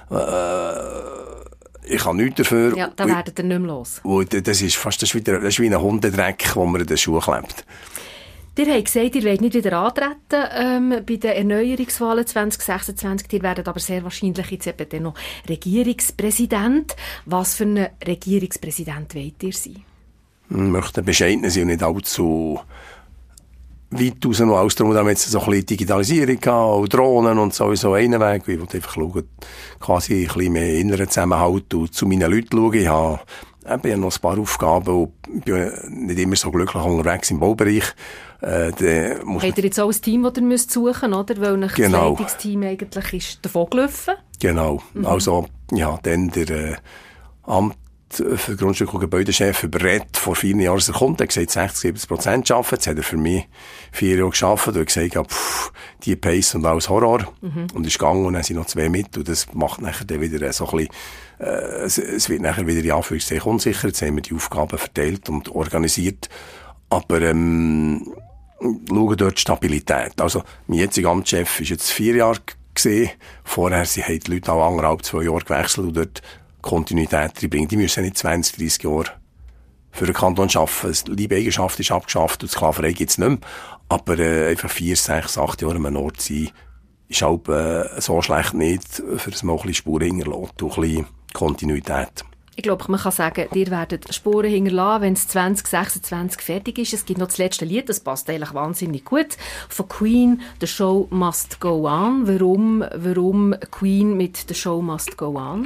äh, ich kann nichts dafür. Ja, da werdet ihr nicht mehr los. Und das ist fast das ist wieder, das ist wie ein Hundedreck, den man in den Schuhen klebt. Ihr habt gesagt, ihr wollt nicht wieder antreten ähm, bei den Erneuerungswahlen zwanzig sechsundzwanzig. Ihr werdet aber sehr wahrscheinlich jetzt eben dann noch Regierungspräsident. Was für ein Regierungspräsident wollt ihr sein? Ich möchte bescheiden sein und nicht allzu weit raus noch alles drum. Da haben wir jetzt so ein bisschen Digitalisierung gehabt, und Drohnen und sowieso einen Weg. Ich wollte einfach schauen, quasi ein bisschen mehr inneren Zusammenhalt und zu meinen Leuten schauen. Ich habe eben noch ein paar Aufgaben und bin nicht immer so glücklich unterwegs im Baubereich. Äh, Habt ihr jetzt auch ein Team, das ihr müsst suchen, oder? Weil nach genau. Das Leitungsteam eigentlich ist davon gelaufen. Genau. Mhm. Also, ja, dann der äh, Amt für Grundstück- und Gebäudechef überredet vor vier Jahren, dass er kommt. Er hat gesagt, sechzig, siebzig Prozent arbeiten. Jetzt hat er für mich vier Jahre gearbeitet und gesagt, ja, pff, die Pace und alles Horror. Mhm. Und ist gegangen und dann sind noch zwei mit. Und das macht nachher dann wieder so ein bisschen, äh, es, es wird nachher wieder in Anführungszeichen unsicher. Jetzt haben wir die Aufgaben verteilt und organisiert. Aber, ähm, schauen dort die Stabilität. Also, mein jetziger Amtschef ist jetzt vier Jahre gesehen. Vorher sie haben die Leute auch anderthalb, zwei Jahre gewechselt und dort Kontinuität reinbringen. Die müssen nicht zwanzig, dreissig Jahre für den Kanton arbeiten. Die Liebeigenschaft ist abgeschafft und die Sklaverei gibt's nicht mehr. Aber äh, einfach vier, sechs, acht Jahre am Ort sein, ist halt äh, so schlecht nicht, für das man auch ein bisschen Spuren hinterlässt und ein bisschen Kontinuität. Ich glaube, man kann sagen, ihr werdet Spuren hinterlassen, wenn es zwanzig sechsundzwanzig fertig ist. Es gibt noch das letzte Lied, das passt eigentlich wahnsinnig gut, von Queen, «The Show Must Go On». Warum, warum Queen mit «The Show Must Go On»?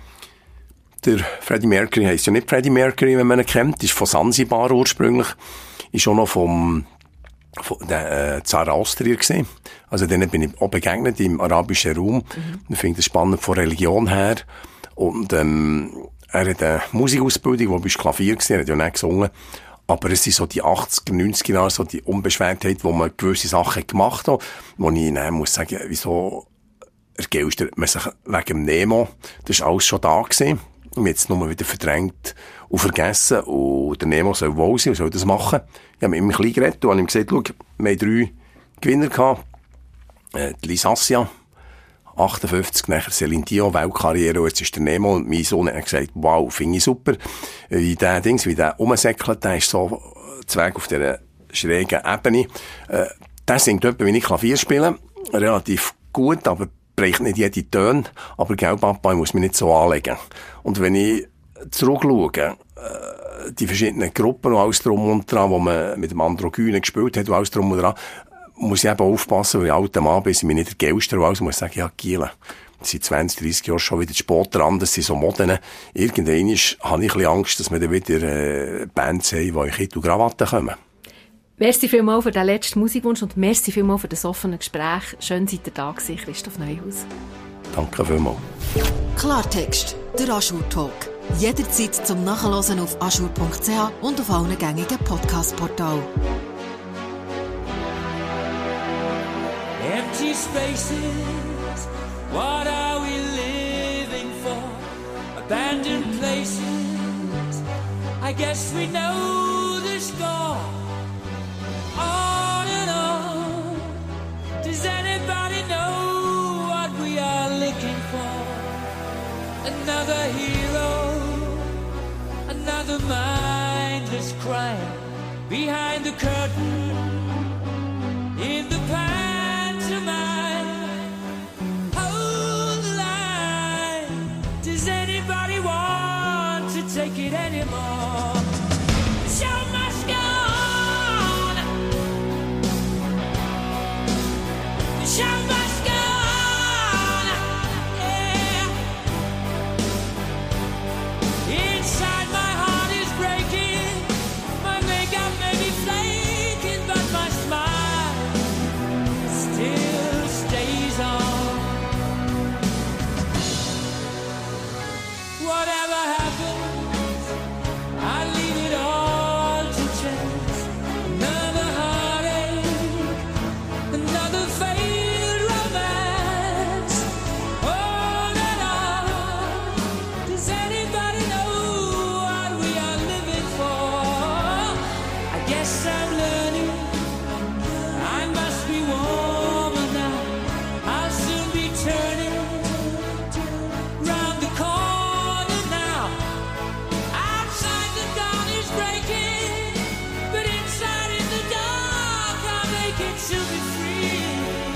Der Freddie Mercury heisst ja nicht Freddie Mercury, wenn man ihn kennt. Ist von Sansibar ursprünglich. Ist auch noch vom, von der, äh, Zar Austrier gesehen. Also denen bin ich auch begegnet im arabischen Raum. Mhm. Ich finde das spannend von Religion her. Und, ähm, er hat eine Musikausbildung, wo bist Klavier gesehen, er hat ja nicht gesungen. Aber es sind so die achtziger, neunziger Jahre, so die Unbeschwertheit, wo man gewisse Sachen gemacht hat, wo ich dann muss sagen, wieso ergelstert man sich wegen dem Nemo. Das ist alles schon da gewesen. Und jetzt nur wieder verdrängt und vergessen. Und der Nemo soll wohl sein und soll das machen. Ich habe mit ihm ein bisschen geredet und habe ihm gesagt, schau, wir haben drei Gewinner gehabt. Äh, die Lisassia, achtundfünfzig, nachher Celine Dion, Weltkarriere, und jetzt ist der Nemo. Und mein Sohn hat gesagt, wow, finde ich super. Wie der Dings, wie der rumsäckelt, der ist so Zweig auf dieser schrägen Ebene. Äh, der singt etwa, wie ich Klavier spiele. Relativ gut, aber bricht nicht jede Töne, aber gell, Papa, ich muss mich nicht so anlegen. Und wenn ich zurückschaue, äh, die verschiedenen Gruppen und alles drum und dran, wo man mit dem Androgynen gespielt hat und alles drum und dran, muss ich eben aufpassen, weil ich alter Mann bin, ich mich nicht der Gelster und alles, muss sagen, ja, Giele, das sind zwanzig, dreissig Jahre schon wieder Sport dran, das sind so Moden. Irgendwann habe ich ein bisschen Angst, dass wir dann wieder äh, Bands haben, die in Kitt und Krawatte kommen. Merci vielmals für den letzten Musikwunsch und merci vielmals für das offene Gespräch. Schön seid ihr da gewesen, Christoph Neuhaus. Danke vielmals. Klartext, der Aschur-Talk. Jederzeit zum Nachhören auf aschur punkt c h und auf allen gängigen Podcast-Portalen. Empty spaces, what are we living for? Abandoned places, I guess we know the score. On and on, does anybody know what we are looking for? Another hero, another mindless crime, behind the curtain, in the pantomime. Hold the line, does anybody want to take it anymore? The show must go on. Yes, I'm learning. I must be warmer now. I'll soon be turning round the corner now. Outside the dawn is breaking, but inside in the dark I'll make it to be free.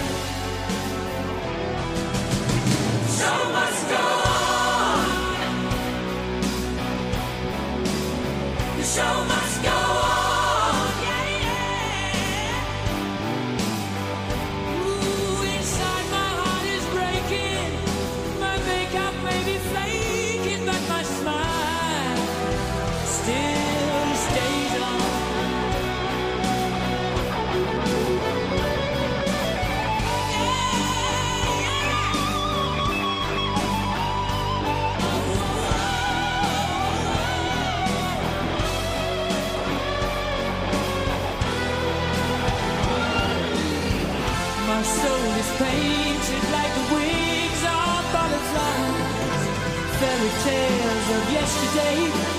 Show must go on. The show must go on. Yeah, yeah. Ooh, inside my heart is breaking. My makeup may be flaking, but my smile still stays on. My soul is painted like the wings of butterflies. Fairy tales of yesterday